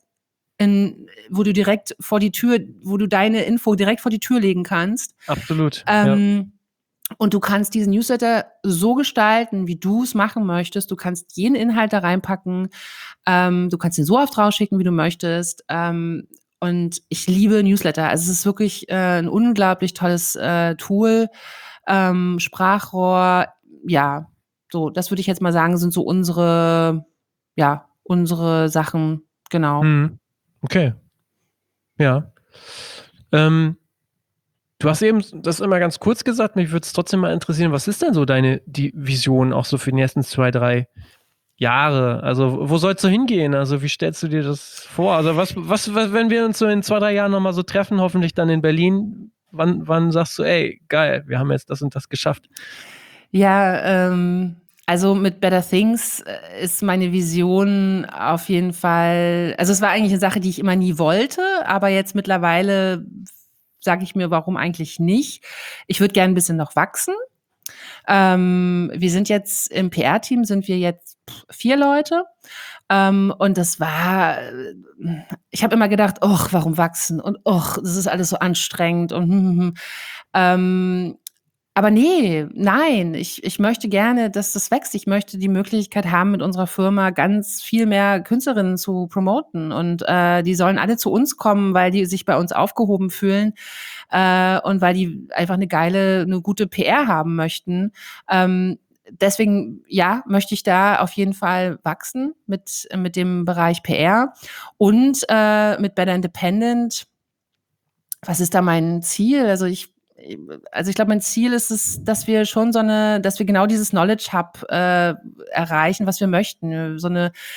du deine Info direkt vor die Tür legen kannst. Absolut. Und du kannst diesen Newsletter so gestalten, wie du es machen möchtest. Du kannst jeden Inhalt da reinpacken. Du kannst ihn so oft rausschicken, wie du möchtest. Und ich liebe Newsletter. Also es ist wirklich ein unglaublich tolles Tool. Sprachrohr, ja, so, das würde ich jetzt mal sagen, sind so unsere Sachen, genau. Okay. Ja. Du hast eben das immer ganz kurz gesagt, mich würde es trotzdem mal interessieren, was ist denn so die Vision auch so für die nächsten 2, 3 Jahre? Also wo sollst du hingehen? Also wie stellst du dir das vor? Also was wenn wir uns so in 2, 3 Jahren nochmal so treffen, hoffentlich dann in Berlin, wann sagst du, ey, geil, wir haben jetzt das und das geschafft? Ja, also mit Better Things ist meine Vision auf jeden Fall, also es war eigentlich eine Sache, die ich immer nie wollte, aber jetzt mittlerweile sage ich mir, warum eigentlich nicht? Ich würde gerne ein bisschen noch wachsen. Wir sind jetzt im PR-Team, sind wir jetzt 4 Leute. Und das war, ich habe immer gedacht, warum wachsen? Und das ist alles so anstrengend und aber nein, ich möchte gerne, dass das wächst. Ich möchte die Möglichkeit haben, mit unserer Firma ganz viel mehr Künstlerinnen zu promoten. Und die sollen alle zu uns kommen, weil die sich bei uns aufgehoben fühlen und weil die einfach eine gute PR haben möchten. Deswegen, ja, möchte ich da auf jeden Fall wachsen mit dem Bereich PR und mit Better Independent. Was ist da mein Ziel? Also ich glaube, mein Ziel ist es, dass wir schon dass wir genau dieses Knowledge Hub erreichen, was wir möchten. So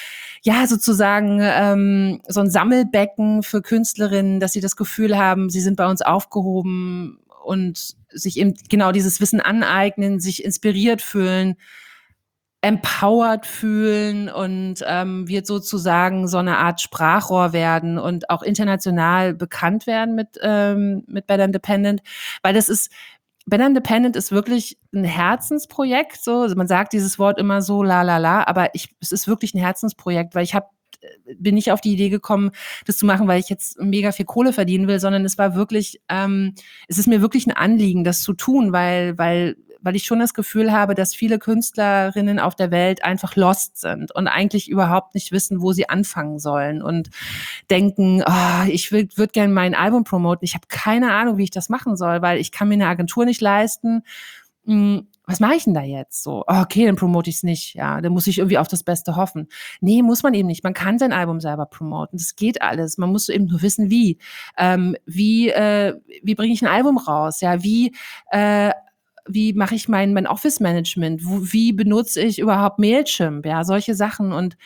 sozusagen so ein Sammelbecken für Künstlerinnen, dass sie das Gefühl haben, sie sind bei uns aufgehoben und sich eben genau dieses Wissen aneignen, sich inspiriert fühlen, empowered fühlen und wird sozusagen so eine Art Sprachrohr werden und auch international bekannt werden mit Better Independent, weil Better Independent ist wirklich ein Herzensprojekt, so. Also man sagt dieses Wort immer so, aber es ist wirklich ein Herzensprojekt, weil bin nicht auf die Idee gekommen, das zu machen, weil ich jetzt mega viel Kohle verdienen will, sondern es war wirklich, es ist mir wirklich ein Anliegen, das zu tun, weil ich schon das Gefühl habe, dass viele Künstlerinnen auf der Welt einfach lost sind und eigentlich überhaupt nicht wissen, wo sie anfangen sollen und denken, ich würde gerne mein Album promoten. Ich habe keine Ahnung, wie ich das machen soll, weil ich kann mir eine Agentur nicht leisten. Was mache ich denn da jetzt? So, okay, dann promote ich es nicht. Ja, dann muss ich irgendwie auf das Beste hoffen. Nee, muss man eben nicht. Man kann sein Album selber promoten. Das geht alles. Man muss eben nur wissen, wie. Wie bringe ich ein Album raus? Ja, wie mache ich mein Office-Management? Wie benutze ich überhaupt Mailchimp? Ja, solche Sachen. Und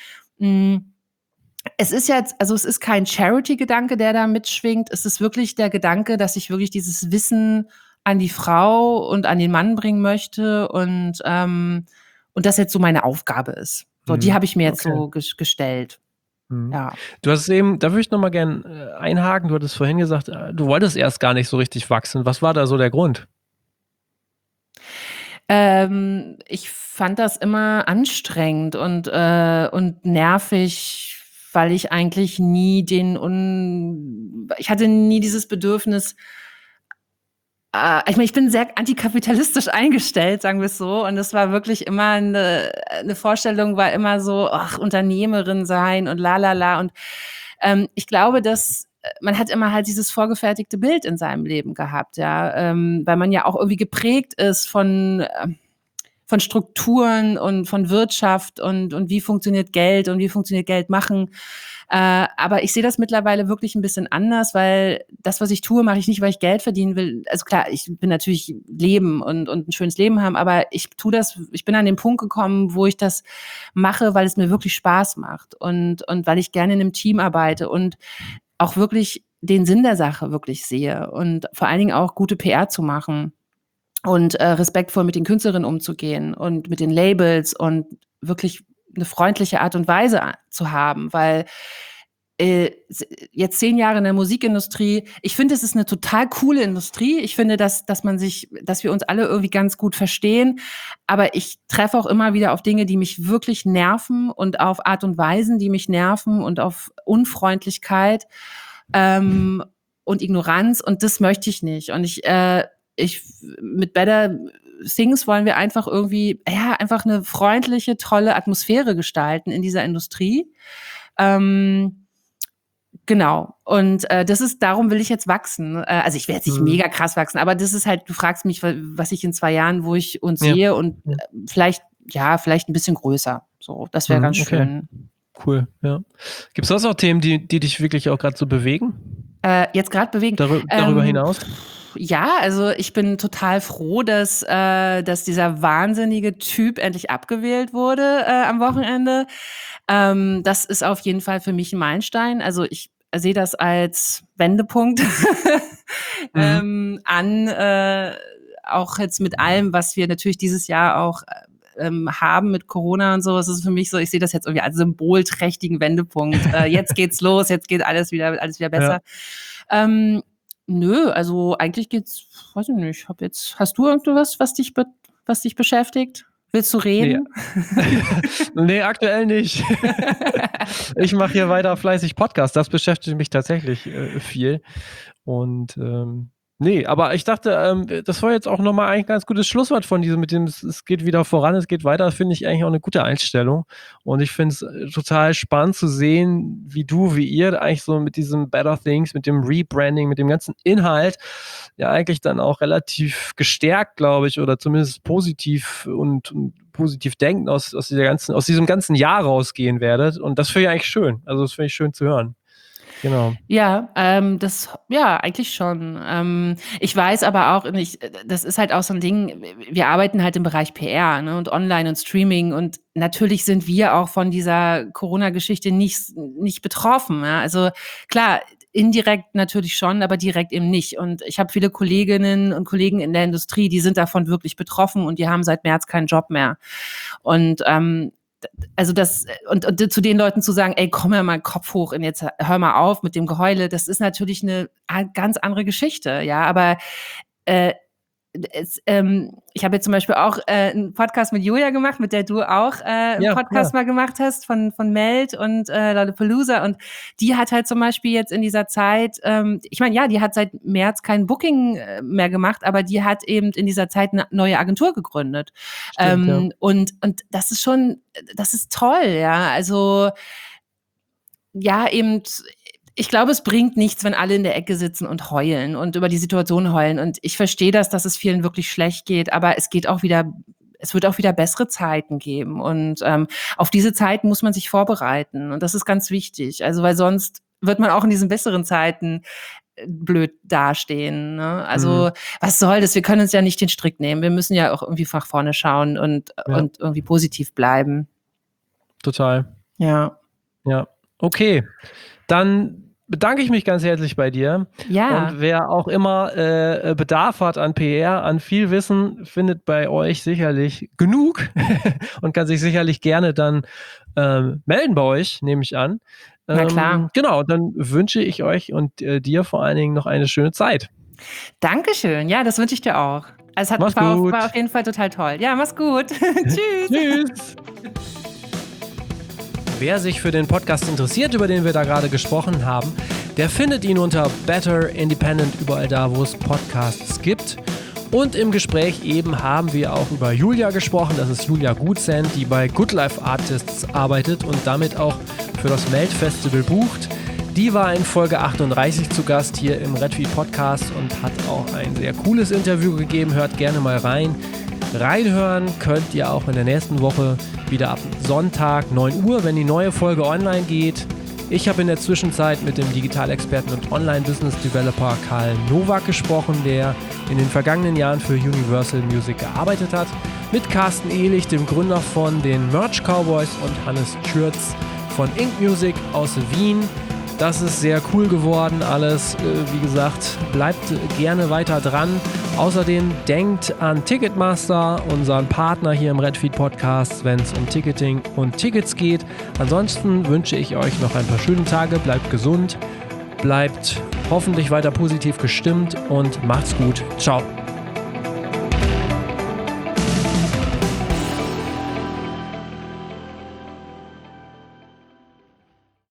es ist kein Charity-Gedanke, der da mitschwingt. Es ist wirklich der Gedanke, dass ich wirklich dieses Wissen an die Frau und an den Mann bringen möchte und das jetzt so meine Aufgabe ist. So, die habe ich mir jetzt so gestellt. Ja. Du hast es eben, da würde ich nochmal gerne einhaken, du hattest vorhin gesagt, du wolltest erst gar nicht so richtig wachsen. Was war da so der Grund? Ich fand das immer anstrengend und nervig, weil ich eigentlich nie ich hatte nie dieses Bedürfnis. Ich meine, ich bin sehr antikapitalistisch eingestellt, sagen wir es so. Und es war wirklich immer eine Vorstellung, war immer so, Unternehmerin sein und la. Und ich glaube, dass man hat immer halt dieses vorgefertigte Bild in seinem Leben gehabt, ja, weil man ja auch irgendwie geprägt ist von Strukturen und von Wirtschaft und wie funktioniert Geld und wie funktioniert Geld machen. Aber ich sehe das mittlerweile wirklich ein bisschen anders, weil das, was ich tue, mache ich nicht, weil ich Geld verdienen will. Also klar, ich bin natürlich leben und ein schönes Leben haben, aber ich bin an den Punkt gekommen, wo ich das mache, weil es mir wirklich Spaß macht und weil ich gerne in einem Team arbeite und auch wirklich den Sinn der Sache wirklich sehe und vor allen Dingen auch gute PR zu machen und respektvoll mit den Künstlerinnen umzugehen und mit den Labels und wirklich eine freundliche Art und Weise zu haben, weil jetzt 10 Jahre in der Musikindustrie, ich finde, es ist eine total coole Industrie. Ich finde, dass wir uns alle irgendwie ganz gut verstehen. Aber ich treffe auch immer wieder auf Dinge, die mich wirklich nerven und auf Art und Weisen, die mich nerven und auf Unfreundlichkeit und Ignoranz. Und das möchte ich nicht. Und ich mit Better Things wollen wir einfach irgendwie, einfach eine freundliche, tolle Atmosphäre gestalten in dieser Industrie. Genau. Und darum will ich jetzt wachsen. Also ich werde jetzt nicht mega krass wachsen, aber das ist halt, du fragst mich, was ich in 2 Jahren, wo ich uns sehe und vielleicht ein bisschen größer. So, das wäre ganz schön. Cool, ja. Gibt es sonst auch Themen, die dich wirklich auch gerade so bewegen? Jetzt gerade bewegen? Darüber hinaus? Ja, also ich bin total froh, dass dieser wahnsinnige Typ endlich abgewählt wurde am Wochenende. Das ist auf jeden Fall für mich ein Meilenstein. Also ich sehe das als Wendepunkt auch jetzt mit allem, was wir natürlich dieses Jahr auch haben mit Corona und so. Es ist für mich so, ich sehe das jetzt irgendwie als symbolträchtigen Wendepunkt. Jetzt geht's los, jetzt geht alles wieder besser. Ja. Nö, also eigentlich geht's, weiß ich nicht, hast du irgendwas, was dich beschäftigt? Willst du reden? Nee, aktuell nicht. Ich mache hier weiter fleißig Podcast. Das beschäftigt mich tatsächlich viel. Und nee, aber ich dachte, das war jetzt auch nochmal ein ganz gutes Schlusswort von diesem, mit dem es geht wieder voran, es geht weiter. Das finde ich eigentlich auch eine gute Einstellung. Und ich finde es total spannend zu sehen, wie ihr eigentlich so mit diesem Better Things, mit dem Rebranding, mit dem ganzen Inhalt ja eigentlich dann auch relativ gestärkt, glaube ich, oder zumindest positiv und positiv denken aus diesem ganzen Jahr rausgehen werdet. Und das finde ich eigentlich schön. Also das finde ich schön zu hören. Genau. Ja, eigentlich schon. Ich weiß aber auch, das ist halt auch so ein Ding, wir arbeiten halt im Bereich PR, ne, und Online und Streaming und natürlich sind wir auch von dieser Corona-Geschichte nicht betroffen. Ja? Also klar, indirekt natürlich schon, aber direkt eben nicht. Und ich habe viele Kolleginnen und Kollegen in der Industrie, die sind davon wirklich betroffen und die haben seit März keinen Job mehr. Und also das, und zu den Leuten zu sagen, ey, komm ja mal Kopf hoch und jetzt hör mal auf mit dem Geheule, das ist natürlich eine ganz andere Geschichte, ja, aber ich habe jetzt zum Beispiel auch einen Podcast mit Julia gemacht, mit der du auch einen Podcast mal gemacht hast von Meld und Lollapalooza und die hat halt zum Beispiel jetzt in dieser Zeit, ich meine, die hat seit März kein Booking mehr gemacht, aber die hat eben in dieser Zeit eine neue Agentur gegründet. Stimmt, und das ist das ist toll, ja, also ja, eben ich glaube, es bringt nichts, wenn alle in der Ecke sitzen und heulen und über die Situation heulen. Und ich verstehe dass es vielen wirklich schlecht geht, aber es wird auch wieder bessere Zeiten geben. Und auf diese Zeit muss man sich vorbereiten. Und das ist ganz wichtig. Also, weil sonst wird man auch in diesen besseren Zeiten blöd dastehen. Ne? Also, was soll das? Wir können uns ja nicht den Strick nehmen. Wir müssen ja auch irgendwie nach vorne schauen und irgendwie positiv bleiben. Total. Ja. Ja. Okay. Dann bedanke ich mich ganz herzlich bei dir. Ja. Und wer auch immer Bedarf hat an PR, an viel Wissen, findet bei euch sicherlich genug und kann sich sicherlich gerne dann melden bei euch, nehme ich an. Na klar. Genau, dann wünsche ich euch und dir vor allen Dingen noch eine schöne Zeit. Dankeschön. Ja, das wünsche ich dir auch. Also war auf jeden Fall total toll. Ja, mach's gut. Tschüss. Tschüss. Wer sich für den Podcast interessiert, über den wir da gerade gesprochen haben, der findet ihn unter Better Independent überall da, wo es Podcasts gibt. Und im Gespräch eben haben wir auch über Julia gesprochen. Das ist Julia Gutsend, die bei Good Life Artists arbeitet und damit auch für das Meld Festival bucht. Die war in Folge 38 zu Gast hier im Redfeed Podcast und hat auch ein sehr cooles Interview gegeben. Hört gerne mal rein. Reinhören könnt ihr auch in der nächsten Woche wieder ab Sonntag 9 Uhr, wenn die neue Folge online geht. Ich habe in der Zwischenzeit mit dem Digitalexperten und Online-Business-Developer Karl Nowak gesprochen, der in den vergangenen Jahren für Universal Music gearbeitet hat. Mit Carsten Ehlich, dem Gründer von den Merch Cowboys, und Hannes Schürz von Ink Music aus Wien. Das ist sehr cool geworden alles. Wie gesagt, bleibt gerne weiter dran Außerdem denkt an Ticketmaster, unseren Partner hier im Redfeed Podcast, wenn es um Ticketing und Tickets geht. Ansonsten wünsche ich euch noch ein paar schöne Tage, bleibt gesund, bleibt hoffentlich weiter positiv gestimmt und macht's gut. Ciao.